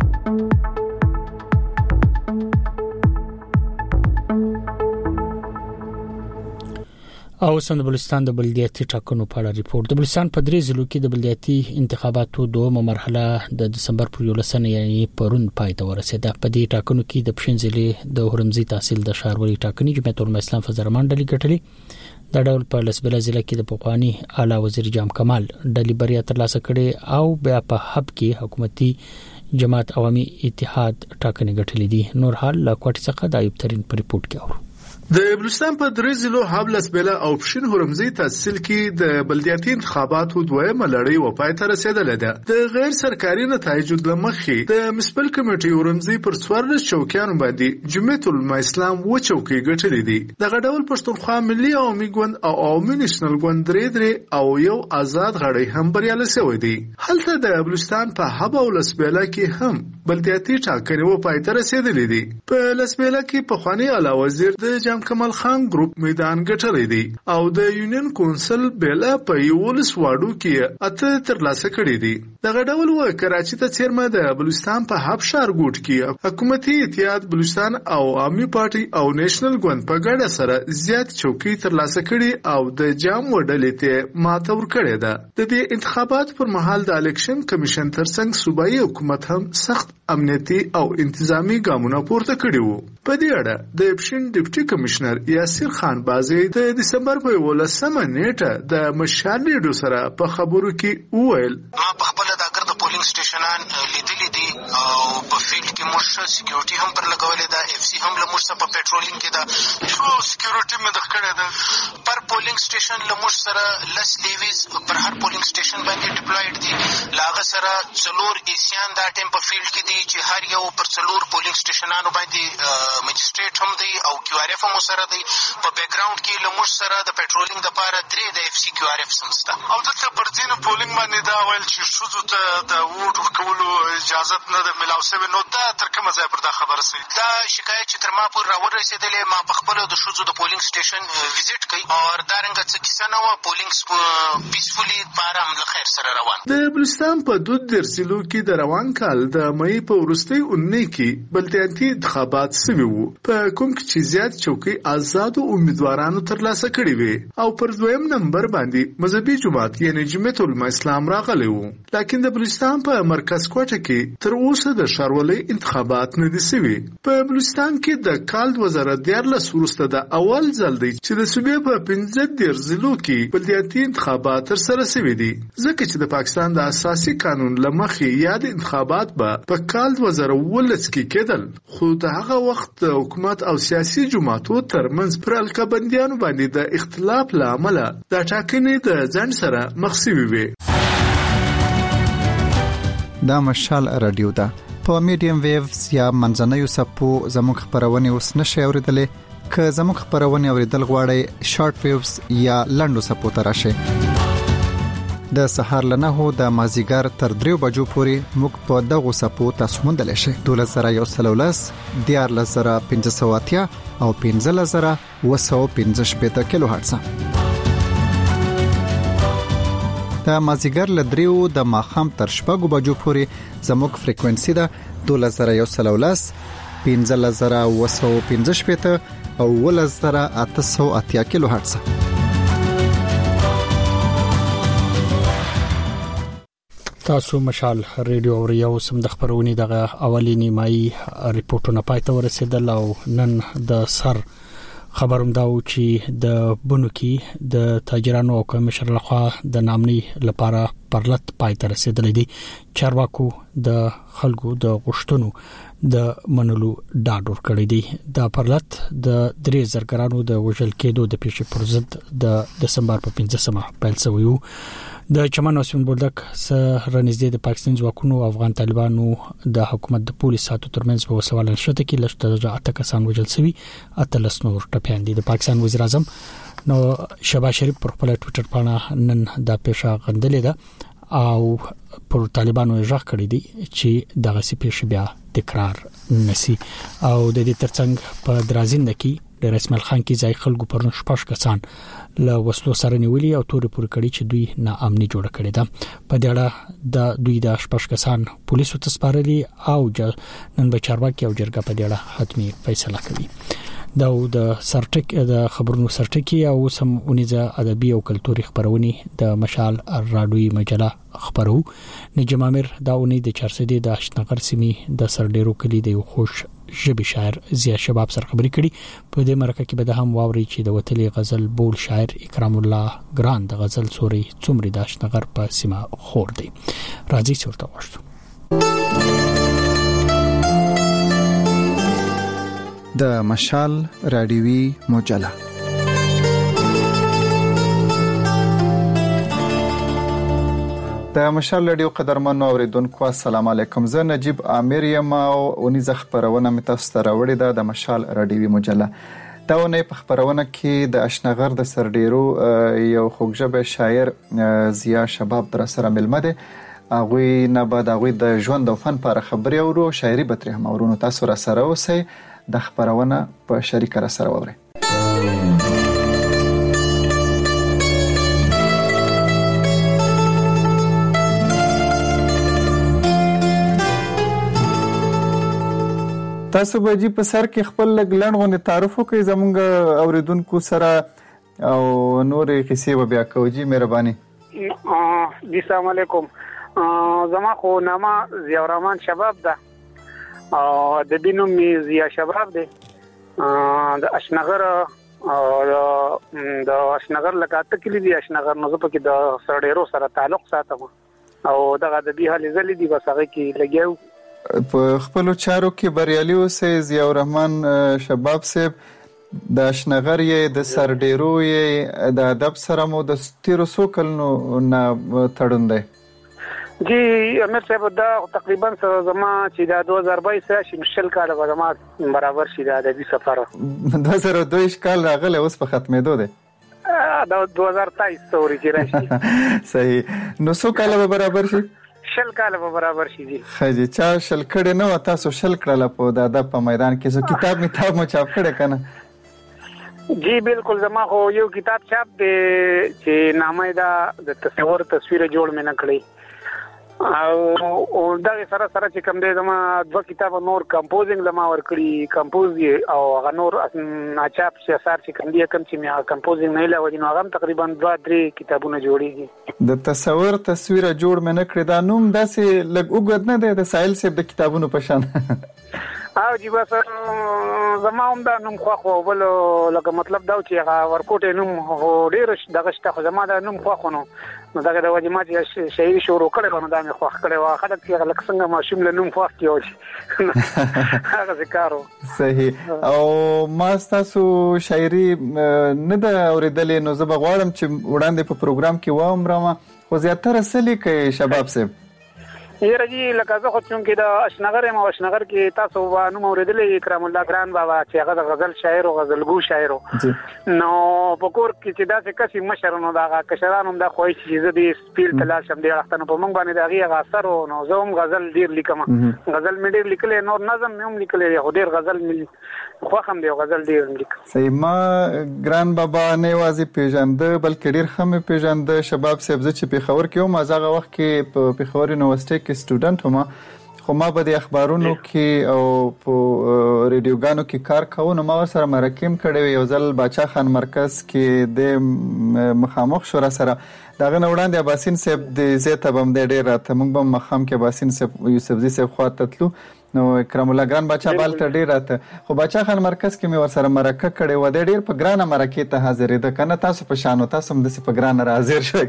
او د بلوچستان د بلدیاتي ټاکنو په اړه ریپورت. د بلوچستان په 3 ضلعو کې د بلدیاتي انتخاباتو دومره مرحله د دسمبر پر 11 یعنی پرون پای ته ورسېده. په دې ټاکنو کې د پښین ضلع د هرمزي تحصیل د شاروالي ټاکنې جمعیت العلماء اسلام فزرمان ډلې ګټلې. د ډول په لسبله ضلع کې د پخوانی اعلی وزیر جام کمال ډلې بریا ترلاسه کړې او بیا په حب کې حکومتي جماعت عوامي اتحاد ټاکنې ګټلې دي. نور حال لا کوټ څخه د ایوب ترين په ریپورت کې اورو. د بلوچستان په 3 ضلعو حبلس بلا او پښین هرمزي تحصیل کې د بلدیاتي انتخاباتو دویمه لړۍ و پای ته رسیدلې ده. د غیر سرکاري نتایجو لمخې د میونسپل کمیټې هرمزي پر 14 چوکیانو باندې جمعیت العلماء اسلام و چوکۍ ګټلې دي. دغه ډول پښتونخوا ملي عوامي ګوند او عوامي نېشنل ګوند درې او یو آزاد غړی هم بریالي شوی دي. هلته د بلوچستان په حب او لسبلا کې هم بلدیاتي ټاکنې و پای ته رسیدلې دي. په لسبلا کې په خواني اعلی وزیر د کمال خان ګروپ میدان ګټلې دي او د یونین کونسل بیلا په 11 واډو کې اته ترلاسه کړې دي. دغه ډول و کراچي ته چیرمه د بلوچستان په حب شهر ګوټ کې حکومتي اتحاد بلوچستان او عامي پارټي او نېشنل ګوند په ګډه سره زیات چوکۍ ترلاسه کړي او د جام وډلې ته ماته ور کړې ده. د دې انتخابات پر مهال د الیکشن کمیشن ترڅنګ صوبایي حکومت هم سخت امنیتي او انتظامی ګامونه پورته کړي وو. په دې اړه د پښین ډیپټي کمشنر یاسر خان بازی د دسمبر په 11 نیټه د مشال ریډیو سره په خبرو کې وویل: ما په خپل د اگر د پولینګ سټیشنان لیدلې دي او په فیلډ کې موږ سکیورټي هم پر لګولې ده، اف سی هم له موږ سره په پټرولینګ کې ده، ټول سکیورټي مې د کړه ده. پر پولینګ سټیشن له موږ سره لس لیویز پر هر پولینګ سټیشن باندې ډیپلویډ دي. لاغه سره څلور ایسیان دا ټیم په فیلډ کې دي چې هر یو پر څلور پولینګ سټیشنانو باندې مجستریټ هم دی او کیو آر اف هم سره دی. په بیک ګراوند کې له موږ سره د پټرولینګ لپاره 3 د اف سی کیو آر اف سمسته او دلته پر ځینو پولینګ باندې دا ویل چې ښځو ته د ووټ ورکولو اجازه نه ده ملاو شوې. نو دا تر کومه ځایه پر دا خبره سوي؟ دا شکایت چې تر ما پورې راورسېدلی، ما په خپلو د ښځو د پولینګ سټیشن ویزیټ کوي او دارنګه څه کیسه نه وه. پولینګ پیسفولي په ارام له خیر سره روان. د بلوچستان په 32 ضلعو کې د روان کال د مئی په وروستۍ اونۍ کې بلدیاتي انتخابات سوي وو، په کوم کې چې زیات چوکۍ آزادو امیدوارانو ترلاسه کړي وي او پر دویم نمبر باندې مذهبي جماعت یعنی جمعیت العلماء اسلام راغلی وو. لکن د بلوچستان په مرکز کوټه کې تر اوسه د ښاروالۍ انتخابات نه دي سوي. په بلوچستان کې د کال 2014 وروسته د اول ځل دی چې د صوبې په 15 ضلعو کې بلدیاتي انتخابات ترسره سوي دي، ځکه چې د پاکستان د اساسي قانون له مخې یاد انتخابات به په کال 2019 کې کېدل، خو د هغه وخت د حکومت او سیاسي جماعتو ترمنځ پر الکبندیانو باندې د اختلاف له امله د ټاکنې د ځنډ سره مخ شوي وي. دا مشال رادیو ده په میډیم ویوز یا منځنیو سپو زموږ خبرونه اوس نشي اوریدلې. که زموږ خبرونه اوریدل غواړئ شارټ ویوز یا لنډو سپو ته راشئ. د سحر لنهو د مازیګر تر 3 بجو پورې موږ په دغه سپو تاسو موندلی شئ. 12113 14580 او 15215 کیلو هرتز. د مازیګر له 3 د ماخام تر 6 بجو پورې زموږ فریکوئنسي ده 12113 15215 او 11880 کیلو هرتز. تاسو مشال ریډیو اوریو سم د خبرونې دغه اولي نیمایي ریپورتونه پاتې ورسېدل او نن د سر خبروم دا و چې د بونوکی د تاجرانو او کمشر لخوا د نامني لپاره پرلط پاتې رسیدل دي. چارواکو د خلکو د غشتونو د منلو ډاډ ورکړی دی. د پرلط د 3 زرګرانو د وژل کېدو د پیښې پر ضد د دسمبر په 15مه پیل شوی و. د چمن او سپین بولدک سره نږدې د پاکستان ځواکونو او افغان طالبانو د حکومت د پولیسو ترمنځ په وسوال نشته کې لږ اته کسان وژل شوي، اتلس نور ټپيان دي. د پاکستان وزیر اعظم نو شهباز شریف پر خپل ټوئیټر باندې نن دا پیښه غندلې ده او پر طالبانو ژغ کړی دی چې دغه پیښه بیا تکرار نشي. او د دې ترڅنګ په درازینده کې د رسمل خان کې ځای خلکو پر شپږ کسان له وسلو سره نیولي او تورې پورې کړي چې دوی ناامني جوړ کړي ده. په دې اړه د دوی د شپږ کسان پولیسو ته سپارلي او نن به چارواکي او جرګه په دې اړه حتمي فیصله کوي. دا د سرټک د خبرونو سرټکی او سم اونیزه ادبي او کلتوري خبرونه د مشال رادیوي مجله خبرو. نجم امیر دا اونې د چارسدي د اشنغر سیمې د سرډیرو کلی د خوش ژبي شاعر ضیا شباب سره خبرې کړي. په دې مرکه کې به د هم واوري چې د وتلي غزل بول شاعر اکرام الله ګران د غزل سوري څومره د اشنغر په سیمه خور دی. راځي چورته واشتو د مشال رادیوي مجله. د مشال رادیو قدرمنو اوریدونکو السلام علیکم. زه نجیب امیر یم او اونیزه خبرونه مې تاسو ته راوړې ده د مشال رادیوي مجله. دا ونه په خبرونه کې د اشنغر د سرډیرو یو خوږژبه شاعر ضیا شباب در سره ملمه ده. هغه نه بعد هغه د ژوند او فن پر خبري او شاعري به تر هم اورونو تاسو را سره اوسئ. د خبرونه په شریک را سره ووري. تاسو به جی په سر کې خپل لګلنغونه تعارف وکړئ زمونږ اوریدونکو سره او نورې قصې به بیا کوجی مهرباني. السلام علیکم. زما خو نامه ضیا الرحمن شباب ده او د دینو می ضیا شباب ده. د اشنغر لکاته کلی دی اشنغر نو په کې د سړیرو سره تعلق ساتم او دغه د به حل زلی دی بس هغه کې لګیو په خپل چارو کې بریالي اوسئ. ضیا الرحمن شباب صاحب د اشنغر یې د سرډیرو یې د ادب سره مو د 1300 کلونو نه تړون دی. جی امیر صاحب دا تقریبا زما چې دا 2022 شي مشل کال به زما برابر شي دا د سفر 2022 کال راغله اوس په ختمېدو دی دا 2023 توري چې راشي صحیح نو څو کال به برابر شي شل کال به برابر شي جی خځه چا شل کړي نو تاسو شل کړل په د په میدان کې زه کتاب مو چاپ کړی کنه جی بالکل زما خو یو کتاب چاپ دی چې نامه دا د تصور تصویر جوړ مې نه کړی او دا سره چې کوم دی زما دوه کتاب نور کمپوزینګ لما ور کړی کمپوز او هغه نور چاپ شعر چې کوم دی کوم چې مې کمپوزینګ نه لوي نو هغه تقریبا 2-3 کتابونه جوړیږي د تصور تصویر جوړ مې نه کړی دا نوم داسې لګ وګد نه دی د سایل سیب د کتابونو په شان او جی بس زما هم دا نوم خو بل لکه مطلب دا چې هغه ورکوټ نوم هو ډیر دغه شته زما دا نوم خو نو دغه د وجه ما چې شاعري شروع کړې نو دا مې خو کړې وا خلک چې لکه څنګه ماشوم له نوم خو کیږي هغه ذکرو صحیح او ما تاسو شاعري نه دا اوریدلې نو زه بغواړم چې وړاندې په پروګرام کې وایم راما خو زیاتره سلی کې شباب سه یره جی لکه زه خو چې د اشنغر ما اشنغر کې تاسو وانه موریدلې کرام الله ګران بابا چې هغه د غزل شاعر او غزلګو شاعر نو پکور کې چې دا څه کسي مشر نو دا کشرانو دا خوښ چې زه د سپیل تلاش هم دی راځنه په مونږ باندې دا غي اثر نو زه هم غزل ډیر لیکم غزل مې ډیر لیکلې نور نظم مې هم لیکلې خو ډیر غزل مې خو هم دی غزل ډیر لیک صحیح ما ګران بابا نه وازي پیژند بلکې ډیر خمه پیژند شباب سبزه چې په خبر کې او مازغه وخت کې په پیښور یونیورسيټي کې سټوډنټ هم خو ما به د اخبارونو کې او په ریډیوګانو کې کار کوم نو ما سره مرکم کړی یو ځل باچا خان مرکز کې د مخامخ شورا سره داغه وړاندې اباسین صاحب د زیته بم د ډیر راته موږ به مخام کې اباسین صاحب یوسفزي صاحب خواته تلو نو کرام الله ګران باچا بالته ډیر راته خو باچا خان مرکز کې مې ور سره مرکه کړی و د ډیر په ګرانه مرکه ته حاضر ده کنه تاسو په شانو تاسو هم د په ګرانه حاضر شوي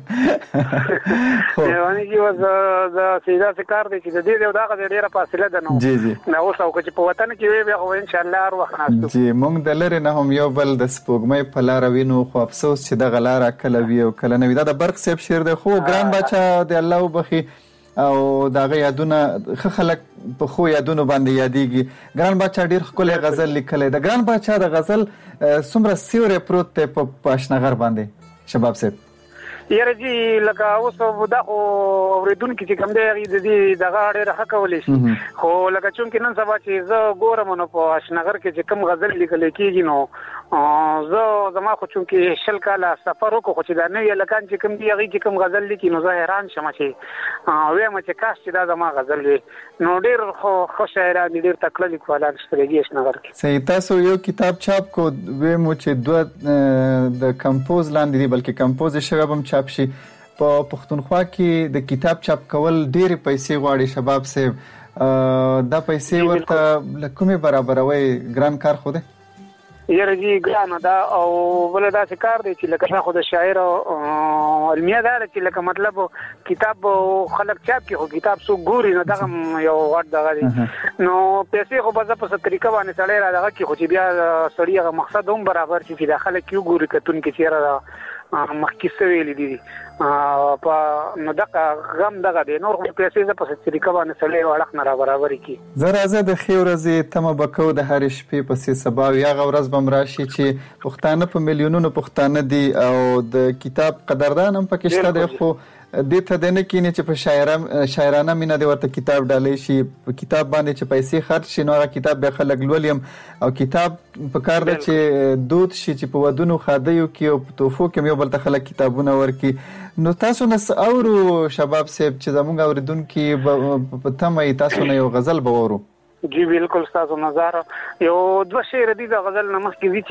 کنه خو یوانی کی وز د سیدا څخه دی چې د دې دغه ډیره فاصله ده نو جی جی نو اوس او چې په وطن کې وي به ان شاء الله هر وخت ناستو جی مونږ د لری نه هم یو بل د سپوږمۍ په لار وینو خو افسوس چې د غلار کله وی او کله نه وی دا د برق سیب شیر ده خو ګران باچا د الله وبخي او داغه یادونه خلک په خو یادونه باندې یادېږي ګران باچا ډیر خپل غزل لیکلې د ګران باچا د غزل څومره سیوره پروت ته په اشنغر باندې شباب صاحب یره جی لکه اوس دا خو اوریدونکو چې کوم دی د دې دغه ډېر حق ولې شي خو لکه چې نن سبا چې زه ګورم نو په اشنغر کې چې کوم غزل لیکل کېږي نو زه زما خو چې شل کاله سفر وکړو چې دا نه یې لکان چې کوم دی هغه چې کوم غزل لیکي نو زه حیران شم چې وایم چې کاش چې دا زما غزل وي نو ډېر خو شاعران ډېر تکړه لیکوالان شته اشنغر کې صحیح تاسو یو کتاب چاپ کو ویمو چې دوه د کمپوز لاندې دی بلکې کمپوز شوی هم چاپ شي په پښتونخوا کې د کتاب چاپ کول ډېر پیسې غواړي شباب صاحب دا پیسې ورته لکه برابروي ګران کار خو ده یره جی ګران دا او بل دا څه کار دی چې لکه خو د شاعر علمیه دا چې لکه مطلب کتاب خلک چاپ کې خو کتاب سو ګوري نه دغه یو وړ دغه نو پیسې خو په څه طریقه باندې سړی را دغه کې خو چې بیا سړی هغه مقصد هم برابر شي چې داخله کیو ګوري کتون کې چیرې مخکې ویلې دي په نو دغه غم دغه دی نور پیسې په څه طریقه باندې سړی وړخ نه برابر کی زه د خیورزي تم بکو د هر شپې په سبا یا غورز بمراشي چې پښتانه په میلیونونو پښتانه دي او د کتاب قدردان هم پکې شته دی خو د ته د نه کینې چې په شاعرانه مینه دی ورته کتاب ډالې شي په کتاب باندې چې پیسې خرج شي نو هغه کتاب به خلک لولیم او کتاب په کار ده چې دود شي چې په ودونو خادیو کې او په توفو کې یو بل ته خلک کتابونه ورکي نو تاسو نس اورو شباب صاحب چې زموږ اوریدونکو په تمه تاسو نه یو غزل بورو جی بالکل تاسو نظر یو دوه شعر دي د غزل نمخ کې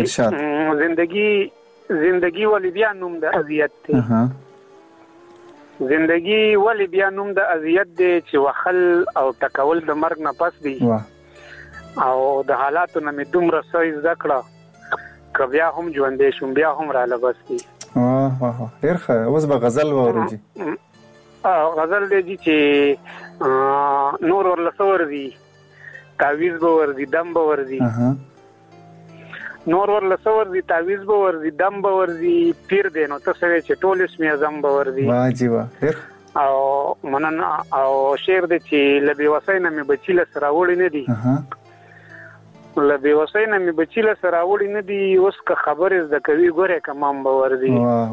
چې زندگی ولی بیا نوم د اذیت ته زندگی ولی بیا نوم د اذیت دی چې وخل او تکول د مرګ نه پس دی او د حالاتو نه مې دومره سوي ذکر ک بیا هم ژوندې شوم بیا هم را لبس دی ډیر ښه اوس به غزل وورجی غزل دی چې نور ورلسور دی تعویز به ورزي دم به ورزي نور ورلسور دی تعویز به ورزي دم به ورزي پیر دی نو ته سوي چې ټول اسمي اعظم به ورزي واجی وا او مننه او شعر د چې لبي وسینه مې بچی له سره وړي نه دي لبي وسینه مې بچی له سره وړي نه دي اوس که خبرې د کوي ګوره کمام باور دي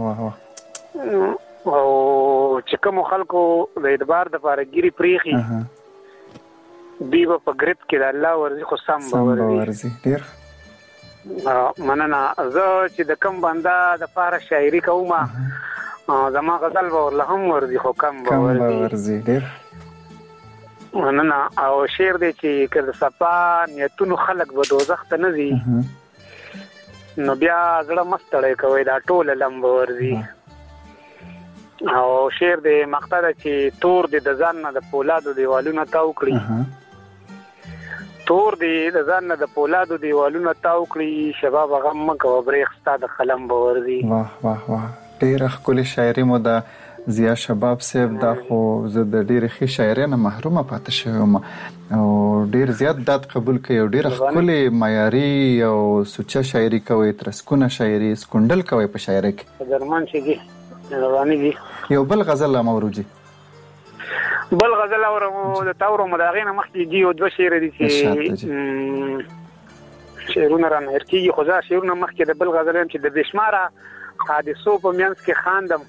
او چې کوم خلکو د اعتبار د فارګيري پریخي دیو په ګریپ کې د الله ورزي خو سم باور دي ډیر مننه زه چې د کم بنده د پاره شاعري کوم زما غزل باور له هم ورزي خو کم باور دي ډیر مننه او شعر دی چې کله صفا نیتونو خلق به دوزخ ته نه ځي نو بیا زړه مستړی کوي دا ټول لمب ورزي او شعر دی مقطع چې تور دی د ځان نه د پولادو دیوالونو تاو کړی تور دی د ځان نه د پولادو دیوالونو تاو کړی شباب غم کو بریخ ستا د قلم ورزي واه واه واه ډیر ښکلي شاعري مو د زیا شباب صاحب دا خو زه د ډېر ښه شاعرۍ نه محرومه پاتې شوم او ډېر زیات داد قبول کوي او ډېر ښکلي معیاري او سوچه شاعري کوي ترسکونه شاعري سکندل کوي په شاعرۍ کې درمان شي دي رواني دي یو بل غزل موروجي بل غزل اورمو د تاورو مداغینه مخکې دی او دوه شعر دي چې شعرونه را نه ارکیږي خو ځا شعرونه مخکې د بل غزل هم چې د بشماره حادثو په میانس کې خاندم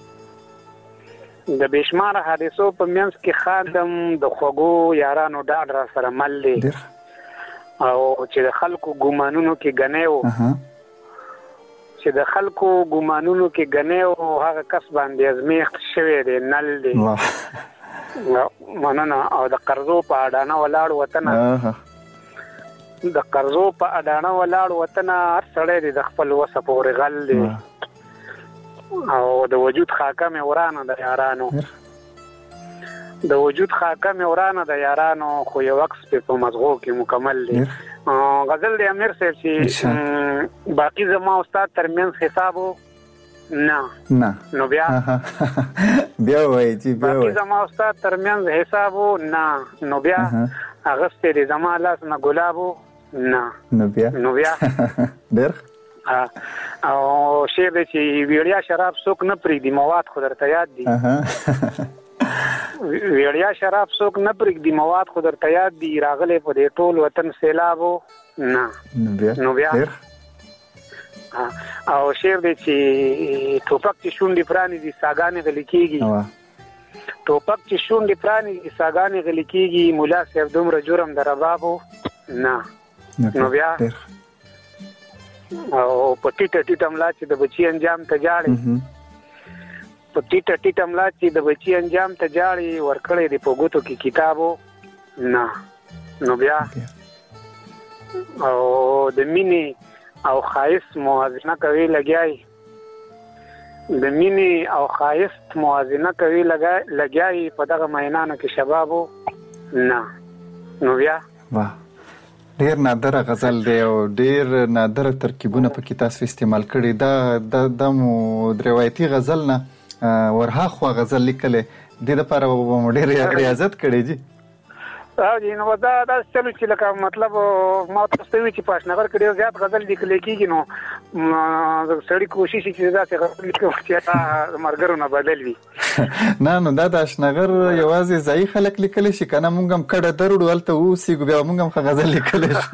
د بشماره حادثو په میانس کې خاندم د خوګو یارانو ډاډ را سره مل دي او چې د خلکو ګمانونو کې غنیو چې د خلکو ګمانونو کې غنیو هغه کس باندې ازمیخت شوی دی نل دی مننه او د قرضو په اډانه ولاړ وطن د قرضو په اډانه ولاړ وطن هر سړی دی د خپل وسه پورې غل دی او د وجود خاکه مې ورانه د یارانو د وجود خاکه مې ورانه د یارانو خو یو وخت په مزغو کې مکمل دی غزل دی امیر صاحب چې باقی زما استاد ترمنځ حسابو نه نو بیا وایي چې بیا باقی زما استاد ترمنځ حسابو نه نو بیا اغسته دی زما لاس نه ګلابو نه نو بیا ډېر او شعر دی چې ویړیا شراب څوک نه پرېږدي مواد خو درته یاد دي ویړیا شراب څوک نه پرېږدي مواد خو درته یاد دي راغلی په دې ټول وطن سیلابو نه نو بیا او شعر دی چې ټوپک چې شونډې پرانیزي ساګانې غلي کېږي ټوپک چې شونډې پرانیزي ساګانې غلي کېږي ملا صاحب دومره جرم د ربابو نه نو بیا او په ټیټه ټیټه ملا چې د بچي انجام ته جاړي په ټیټه ټیټه ملا چې د بچي انجام ته جاړي ورکړې دی په ګوتو کې کتابو نه نو بیا او د مینې او خایست موازنه کوي لګیای د مینې او خایست موازنه کوي لګیای په دغه مینانو کې شبابو نه نو بیا ډیر نادره غزل دی او ډیر نادره ترکیبونه په کې تاسو استعمال کړي دا مو روایتي غزل نه ورهاخوا غزل لیکلې د لپاره ډیر ریاضت کړي جی جی نو دا چلو چې لکه مطلب ما تاسو ته وی چې پښنګر کړي زیات غزل لیکل کېږي نو سړی کوشش کوي چې دا غزل لیکو چې مرګرو نه بدل وي نو دا د اشنغر یوازې ځای خلک لیکل شي کنه مونږ هم کډه درړو ولته اوسې بیا مونږ هم غزل لیکل شو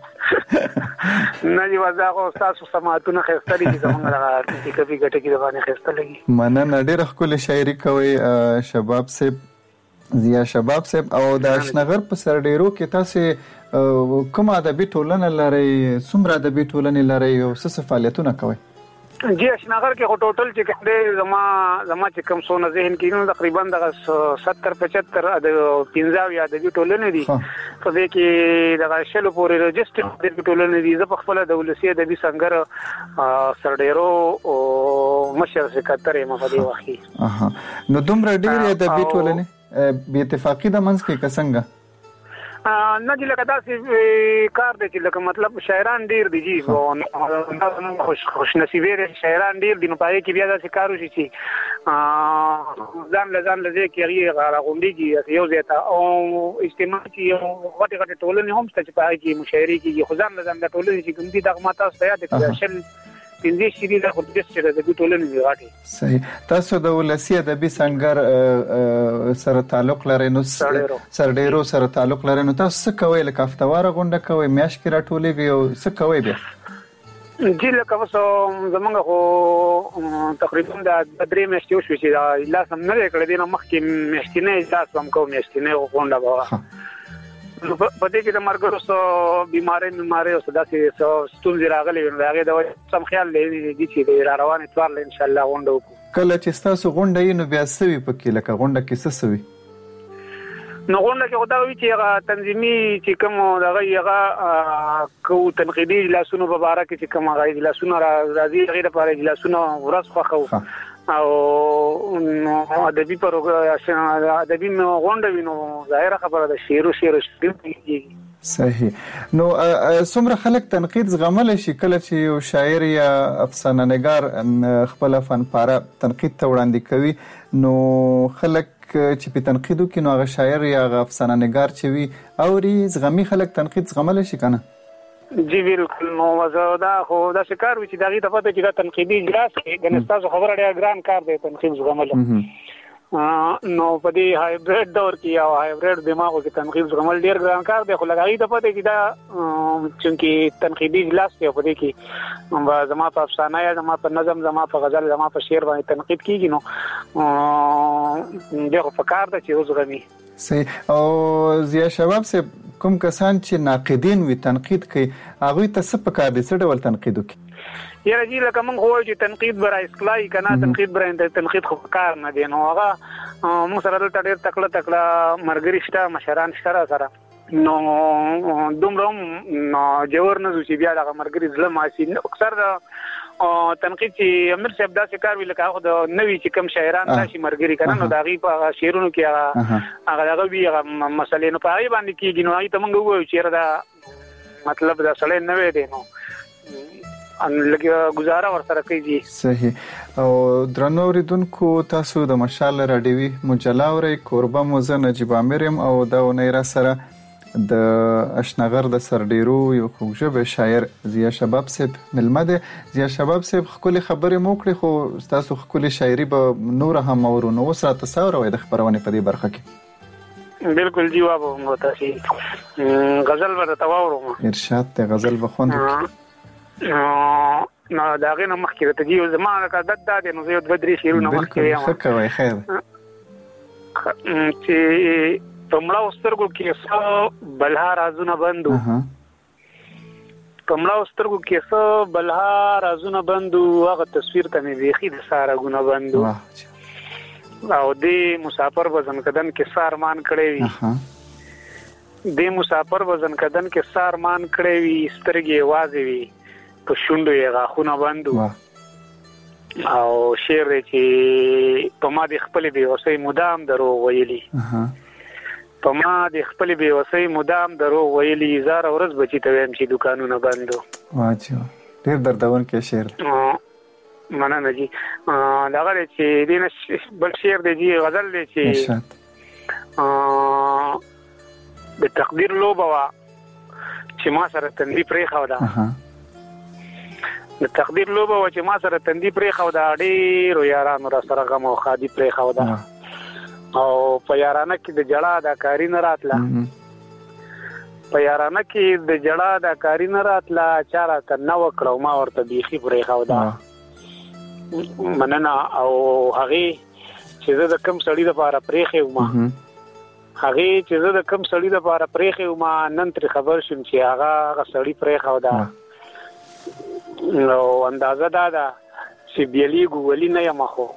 نه دی وځاغو تاسو سماعتونه خستري چې زمونږ راځي کفي ګټه کې باندې خستلګي مننه ډېر ښکلي شاعري کوي شباب صاحب زیا شباب صاحب او د اشنغر په سرډیرو کې تاسو کوم ادبي ټولنه لري څومره ادبي ټولنه لري او څه فعالیتونه کوي جی اشنغر کې ټوټل چې کوم زما چې کوم سونه ذهن کې نو تقریبا د 70-75 د 15 ادبي ټولنې دي په دې کې د شلو پورې رجسټر د ټولنې دي زه په خپل د ولسی ادبي څنګه سرډیرو او مشر سکرټری مفدی واخی نو دومره ډېر ادبي ټولنې بی اتفاقی د منځ کې کسنګه نه چې لکه داسې کار دی چې لکه مطلب شاعران ډیر دي جی خوش نصیبه دي شاعران ډیر دي نو پای کې بیا داسې کار وشي چې ځان لږه کې غاره غونډيږي یو ځای ته او اجتماع چې غټه ټولنه هم ست چې پای کې مشاعري کې خو ځان لږه ټولنه چې کوم دي دغه ماته ستیا د 15 شری د خپل چې د ټولنې غاټي. صحیح. تاسو د ولسی ادبي څنګه سره تعلق لرئ نو سرډیرو سره تعلق لرئ نو تاسو څه کوئ لکه هفتوار غونډه کوئ میاشت کې راټولېږئ او څه کوئ بیا؟ جی لکه اوس زمونږ خو تقریبا د 3 میاشتې وشوې چې اجلاس هم نه دی کړی دی نو مخکې میاشتنی اجلاس هم کوو میاشتنی غونډه به وه. په دې کې د ملګرو څه بیمارۍ او څه داسې ستونزې راغلې وي نو د هغې د وجې سم خیال دی چې د راروانې اتوار له انشاءالله غونډه وکړو. کله چې ستاسو غونډه وي نو بیا څه وي پکې لکه غونډه کې څه وي؟ نو غونډه کې خو دا وي چې هغه تنظیمي چې کوم دغه هغه کو تنقیدي اجلاسونو په باره کې چې کوم هغه اجلاسونه راځي هغې دپاره اجلاسونه ورځ خوښوو او ادبي غونډه وي نو ظاهره خبره ده شعر کېږي. صحیح. نو څومره خلک تنقید زغملی شي کله چې یو شاعر یا افسانه نګار خپله فنپاره تنقید ته وړاندې کوي نو خلک چې په تنقید وکړي نو هغه شاعر یا هغه افسانه نګار چې وي اوري زغمي خلک تنقید زغملی شي که نه؟ جی بالکل. نو دا خو داسې کار وي چې د هغې ته پته چې دا تنقیدي اجلاس کې ګنې ستاسو خبره ډېر ګران کار دی تنقید زغمل. نو په دې هایبریډ دور کې او هایبریډ دماغو کې تنقید زغمل ډېر ګران کار دی خو لکه هغې ته پته چې دا چونکې تنقیدي اجلاس دی او په دې کې زما په افسانه یا زما په نظم زما په غزل زما په شعر باندې تنقید کېږي نو بیا خو په کار ده چې وزغمي. صحیح. او ضیا شباب صاحب کوم کسان چې ناقدین وي تنقید کوي هغوی ته څه پکار دی څه ډول تنقید وکړي؟ یاره جی لکه موږ خو وایو چې تنقید برای اصلاحي که نه تنقید خو په کار نه دی نو هغه موږ سره دلته ډېر تکړه ملګري شته مشران شته را سره نو دومره هم جوړ نه ځو چې بیا دغه ملګري زړه ماسي. اکثر تنقید چې امیر صاحب داسې کار وي لکه هغه د نوي چې کوم شاعران راشي ملګري که نه نو د هغې په شعرونو کې هغه دغه وي هغه مسلې نو په هغې باندې کېږي نو هغې ته موږ ووایو چې یاره دا مطلب دا سړی نوی دی نو لکه گزاره ورسره کوي. صحیح. او درنو اوریدونکو تاسو د مشال راډیوي مجله اورئ کوربه مو زه نجیب عامر یم او دا اونۍ را سره د اشنغر د سرډیرو یو خوږژبی شاعر ضیا شباب صاحب ملمه دی. ضیا شباب صاحب ښکلې خبرې مو وکړې خو ستاسو ښکلې شاعري به نوره هم اورو نو اوس راته څه اوروئ د خپرونې په دې برخه کې؟ بالکل جی وابه هم تاسې غزل به درته واورم. ارشاد دی غزل به خوند وکړي. نو د هغې نه مخکې درته جي زما عادت دا دی نو زه یو 2-3 شعرونه مخکې وایم. ښه کوئ خیر. چې په مړو سترګو کې څه بلها رازونه بند وو په مړو سترګو کې څه بلها رازونه بند وو هغه تصویر ته مې بیخي د سا رګونه بند وو او دې مسافر به زنکدن کې څه ارمان کړی وي دې مسافر به زنکدن کې څه ارمان کړی وي سترګې یوازې وي په شونډو یې غاښونه بند وو او شعر دی چې په ما د خپلې بېوسۍ مدام دروغ ویلي په ما د خپلې بېوسۍ مدام دروغ ویلي زاره ورځ بچي ته ویم چې دوکانونه بند وو. واچو ډېر دردونکی شعر دی. مننه جي. دغه دی چې دې نه بل شعر دی جي غزل دی چې د تقدیر لوبه وه چې ما سره تندي پرېښوده د تقدیر لوبه وه چې ما سره تندي پرېښوده ډېرو یارانو را سره غم او ښادي پرېښوده او په یارانه کې د جړا اداکاري نه راتله په یارانه کې د جړا اداکاري نه راتله چا راته نه وکړه او ما ورته بیخي پرېښوده. مننه. او هغې چې زه د کوم سړي دپاره پرېښی وم هغې چې زه د کوم سړي دپاره پرېښی وم نن ترې خبر شوم چې هغه سړي پرېښوده نو اندازه دا ده چې بیلیږو ولی نه یم خو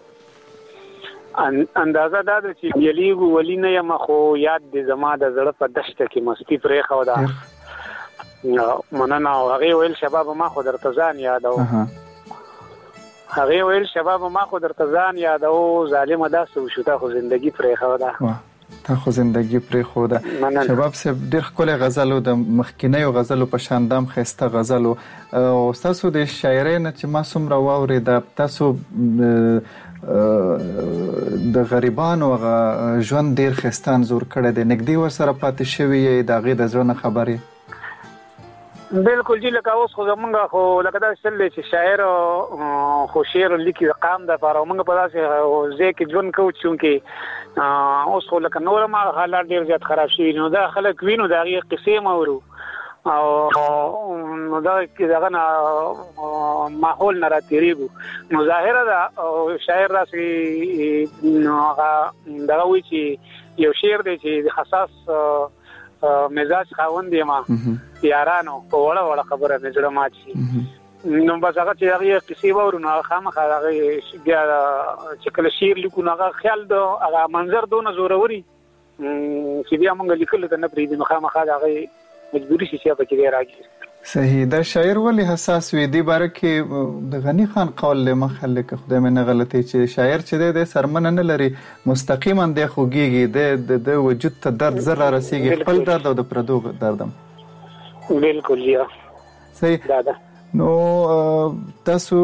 اندازه دا ده چې بیلیږو ولی نه یم خو یاد دې زما د زړه په دشته کې مستي پرېښوده. مننه. او هغې ویل شباب ما خو درته ځان یادو هغې ویل شباب ما خو درته ځان یادو ظالمه داسې وشو تا خو زندګي پرېښوده تا خو زندگی پرېښوده. شباب صاحب ډېر ښکلی غزل و د مخکینیو غزلو په شان دام ښایسته غزل و او ستاسو د شاعرۍ نه چې ما څومره واورېده تاسو د غریبانو هغه ژوند ډېر ښایسته انځور کړی دی نږدې ورسره پاتې شوي یې د هغې د زړه نه خبر یې؟ بالکل جی لکه اوس خو زمونږ خو لکه دا سل چې شاعر خو شعر لیکي د قام د لپاره موږ په داسې ځای کې ژوند کوو چې اوس خو لکه نور ما حالات ډیر زیات خراب شوي نو دا خلک وینو دا غي قصې مورو او دا کې دغه ماحول نه راتېریږي نو ظاهره دا شاعر راسي نو هغه دا وی چې یو شعر دی چې حساس مزاج خاوند دی ما یارانو په وړه خبره مې زړه ماچی نو بس هغه چې هغه کیسې وورو نو خامخا هغه بیا چې کله شعر لیکو نو هغه خیال د هغه منظر دونه زوروري چې بیا موږ لیکل ته نه پریږدي نو خامخا هغه مجبوري شي چې په کې راځي صحیح دا شاعر ولی حساس وي دی باره کې د غنی خان قول له مخه لکه خدای مې نه غلطي چې شاعر چې د سرمنه نه لري مستقیما د خوږیږي د وجود ته درد زره رسیږي خپل درد او د پردو دردم بالکل یا صحیح دا نو تاسو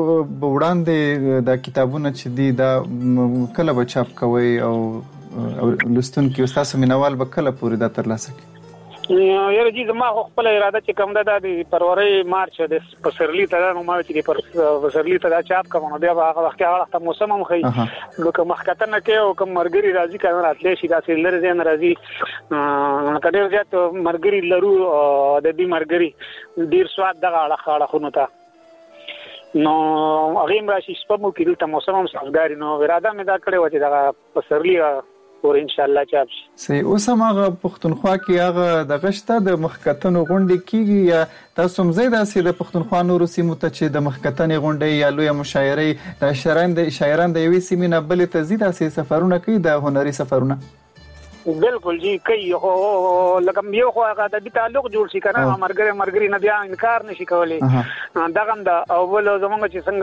وړاندې دا کتابونه چې دي دا کله به چاپ کوي او لستونکي تاسو مینوال به کله پورې دا ترلاسه کوي یاره جی زما خپل اراده چې کوم ده د فروری مارچ د پسرلی ته نو ما چې پر پسرلی ته دا چاپ کوم بیا هغه وخت هغه موسم هم خي نو کوم مخکته نه کې او کوم مرګري راځي کنه راتلې شي دا سیلر زین راځي کډیر زیات مرګري لرو د دې مرګري ډیر سواد دغه اړه خونه تا نو هغه راشي سپمو کې دلته موسم هم سفګاری نو اراده مې دا کړې و چې دا پسرلی اور ان شاء الله چاپ شي صحیح اوس هغه پښتونخوا کې هغه د غشته د مخکتنو غونډې کیږي یا تاسو هم زیاده سي د پښتونخوا نور سیمو ته چې د مخکتنې غونډې یا لوی مشاعرې د شاعران د یوې سیمې نه بلې ته زیاده سي سفرونه کوي د هنري سفرونه بالکل جی کوي خو لکه یو خو هغه د تعلق جوړ شي کنه مرګري نه بیا انکار نشي کولی دغه د اول زمونږ چې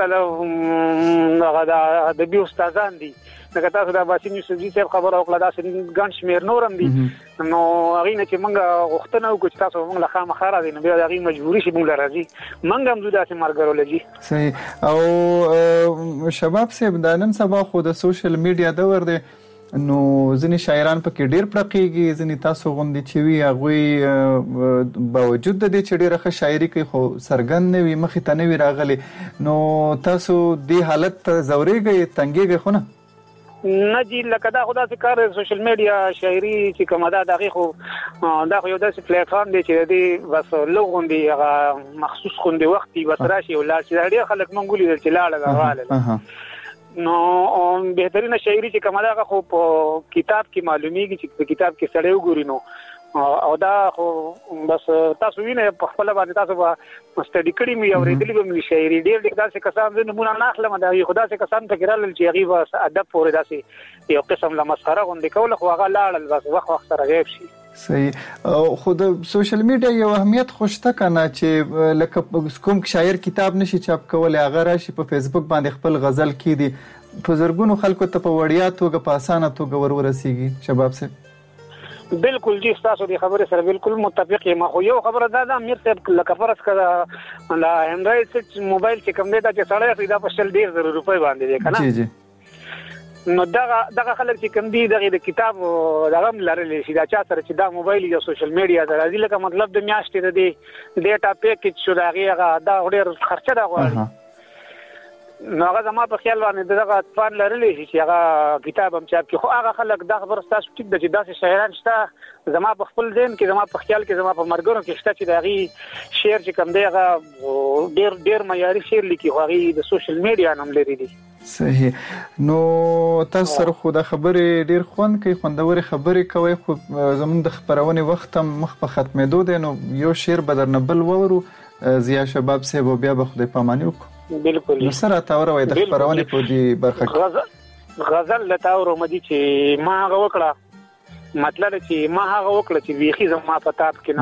څنګه هغه د بي استادان دي دغه تاسو د باسي یوسفزي صاحب خبر او کړه دا سن ګڼ شمیر نورم دي نو هغه نه چې موږ غوښتنه وکړو چې تاسو موږ له خامخا راځي نو بیا هغه مجبوري شي موږ راځي موږ هم زده چې مرګرو لږی صحیح او شباب صاحب د نن سبا خو د سوشل میډیا دور دی نو ځینې شاعران پکې ډېر پړقېږي ځینې تاسو غوندې چې وي هغوی باوجود د دې چې ډېره ښه شاعري کوي خو څرګند نه وي مخې ته نه وي راغلي نو تاسو دې حالت ته ځورېږئ تنګېږئ خو نه نه جی لکه دا خدا څخه کار سوشل میډیا شاعري چې کومه دا دغه خو دا خو یو داسې پلیټ فارم دی چې دی بس لوغوندي هغه مخصوص خوندي وختي وسراشي ولا چې ډېر خلک مونږ لري چې لاړه غواړي نو بهترینه شاعري چې کومه دا خو په کتاب کې معلومیږي چې په کتاب کې سړیو ګوري نو او دا خو بس تاسو وینئ په خپل باندې تاسو به مستډی کړی مې اورېدلې به مې شاعري ډېر داسې کسان زه نمونه نه اخلم دا خدا څخه کسان ته ګرال چې هغه بس ادب پورې داسې یو قسم لا مسخره غونډه کوله خو هغه لاړل بس وخت سره غیب شي صحیح خود سوشل میډیا یو اهمیت خوشته کنه چې لکه کوم شاعر کتاب نشي چاپ کولای هغه راشي په فیسبوک باندې خپل غزل کړي په زرګونو خلکو ته په وړیا توګه په اسانه توګه ورسیږي شباب سه بالکل جی تاسو دې خبره سره بالکل متفق یم خو یو خبره دا امیر صاحب لکه فرض کړه لا انډرایډ سټ موبایل چې کوم دی دا چې سړی دا په شل ډیر روپۍ باندې دی کنه جی جی نو دغه خلک چې کوم دی دغه د کتاب دغه لرلې شي دا چا سره چې دا موبایل یا سوشل میډیا دا راځي لکه مطلب د میاشتې د ډیټا پیکیج شو دا دا ډیر خرچه دا غواړي نو هغه زما په خیال باندې دغه اطفال لرلې چې هغه کتاب هم چاپ کی خو هغه خلک دا خبر تاسو ټیک د چې داسې شاعران شته زما په خپل ذهن کې زما په خیال کې زما په مرګونو کې شته چې دغه شعر چې کوم دی هغه ډیر معیاري شعر لیکي خو هغه د سوشل میډیا نوم لري دي صحیح نو تاسو سره خو د خبرې ډیر خوند کوي خوندوري خبرې کوي خو زموږ د خبرونه وخت مخ په ختمېدو دی نو یو شعر بدرنه بل وورو زیا شباب سه بیا به خدای پاماني وکړو بالکل نو سره تاور وای د خبرونه په دې برخه کې غزل له تاور مدي چې ما هغه وکړه مطلب چې ما هغه وکړه چې بیخي زما په تاب کې نه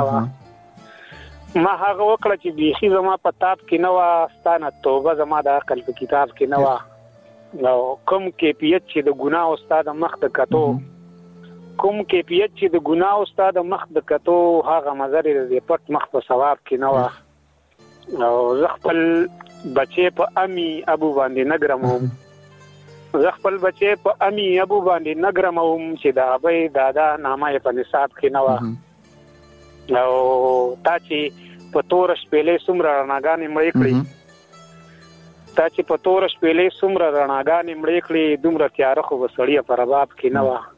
و ما هغه وکړه چې بیخي زما په تاب کې نه و ستانه توبه زما د عقل په کتاب کې نه و نو کوم کیفیت چې د ګناه استاد مخ د کتو کوم کیفیت چې د ګناه استاد مخ د کتو هغه مزر دې پټ مخ په ثواب کې نه و او زه خپل بچي په امي ابو باندې نګرموم زه خپل بچي په امي ابو باندې نګرموم چې دا ابي دادا نامه په نصاب کې نه و او تا چې په تور شپېلې څومره رڼاګانې مړې کړې تا چې په تور شپېلې څومره رڼاګانې مړې کړې دومره تیاره خو به سړیه په رباب کې نه وه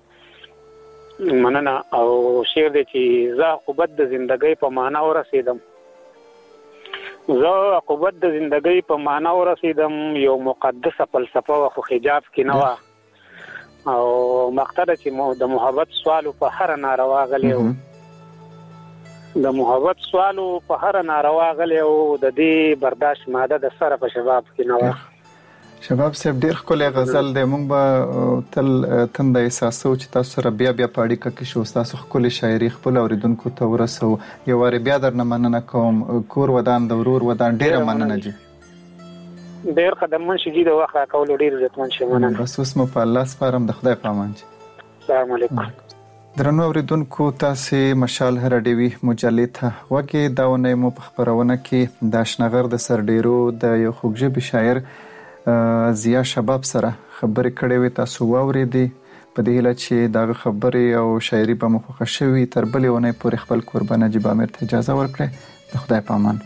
مننه او شعر دی چې زه عقوبت د زندګۍ په معنا ورسېدم زه عقوبت د زندګۍ په معنا ورسېدم یو مقدسه فلسفه وه خو حجاب کې نه وه او مقطع چې د محبت سوالو په هر ناروا غلی و د محبت سوالو په هر ناروا غلی او د دې برداشت ماده د سره په شباب کې نه وه شباب صاحب ډیر ښکلی غزل دی موږ به تل تنده احساسو چې تاسو سره بیا په اړیکه کې شو تاسو ښکلې شاعري خپل اوریدونکو ته ورسو یو وارې بیا درنه مننه کوم کور ودان د ورور ودان ډیره مننه جی ډیر قدمن شي د وخت راکول ډیر عزتمن شي مننه بس اوس مو په الله سپارم د خدای په امان جی السلام علیکم درنو اوریدونکو تاسو مشال هرډیوي مجلې ته وګي داونه مو په خبرونه کې د شنغر د سرډیرو د یو خوږژبي شاعر زیا شباب سره خبرې کړې وې تاسو واورېدې په دې هیله چې دا خبرې او شاعري به مو خوښه شوي تر بلې اونۍ پورې خپل قربان نجیب امیر ته اجازه ورکړئ د خدای په امان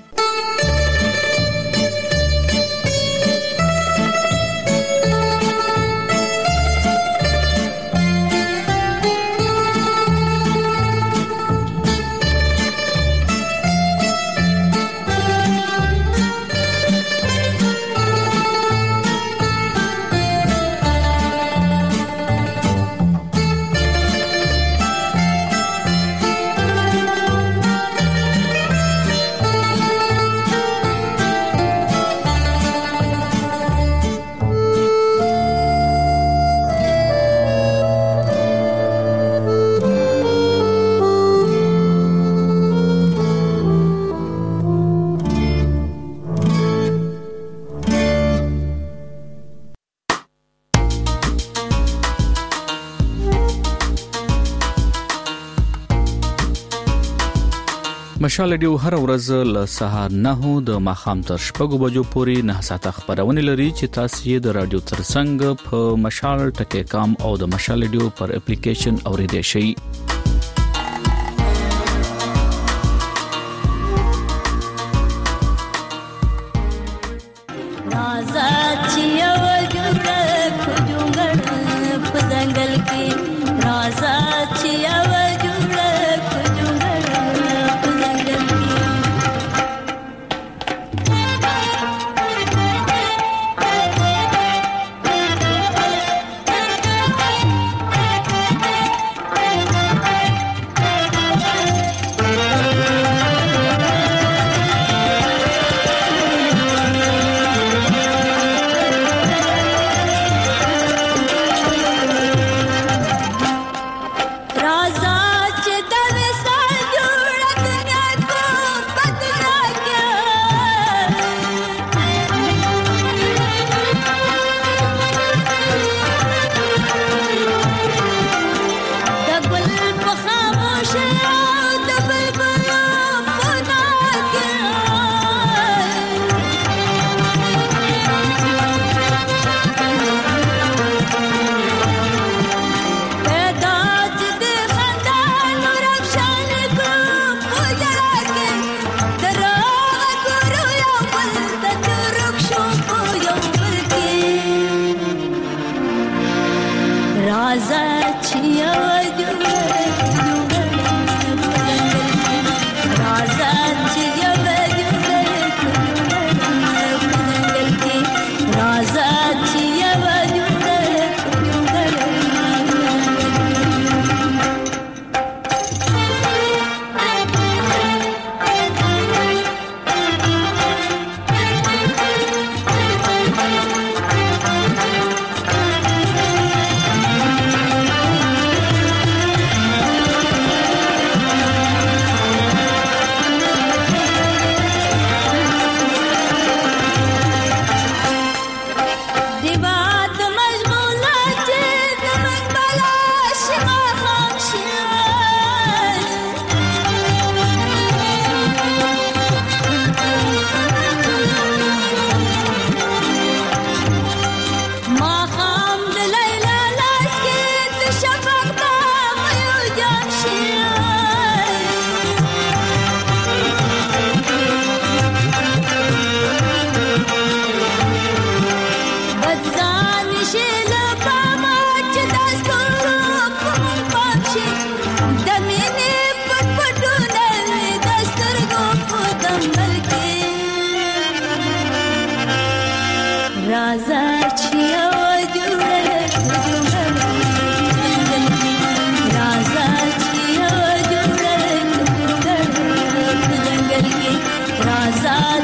مشال ډیو هر ورځ له سهار 9 د ماخام تر 6 بجو پورې 9 ساعته خبرونه لري چې تاسو یې د رادیو ترڅنګ په مشال ټکی کام او د مشال ډیو پر اپلیکیشن اوریدئ شئ سات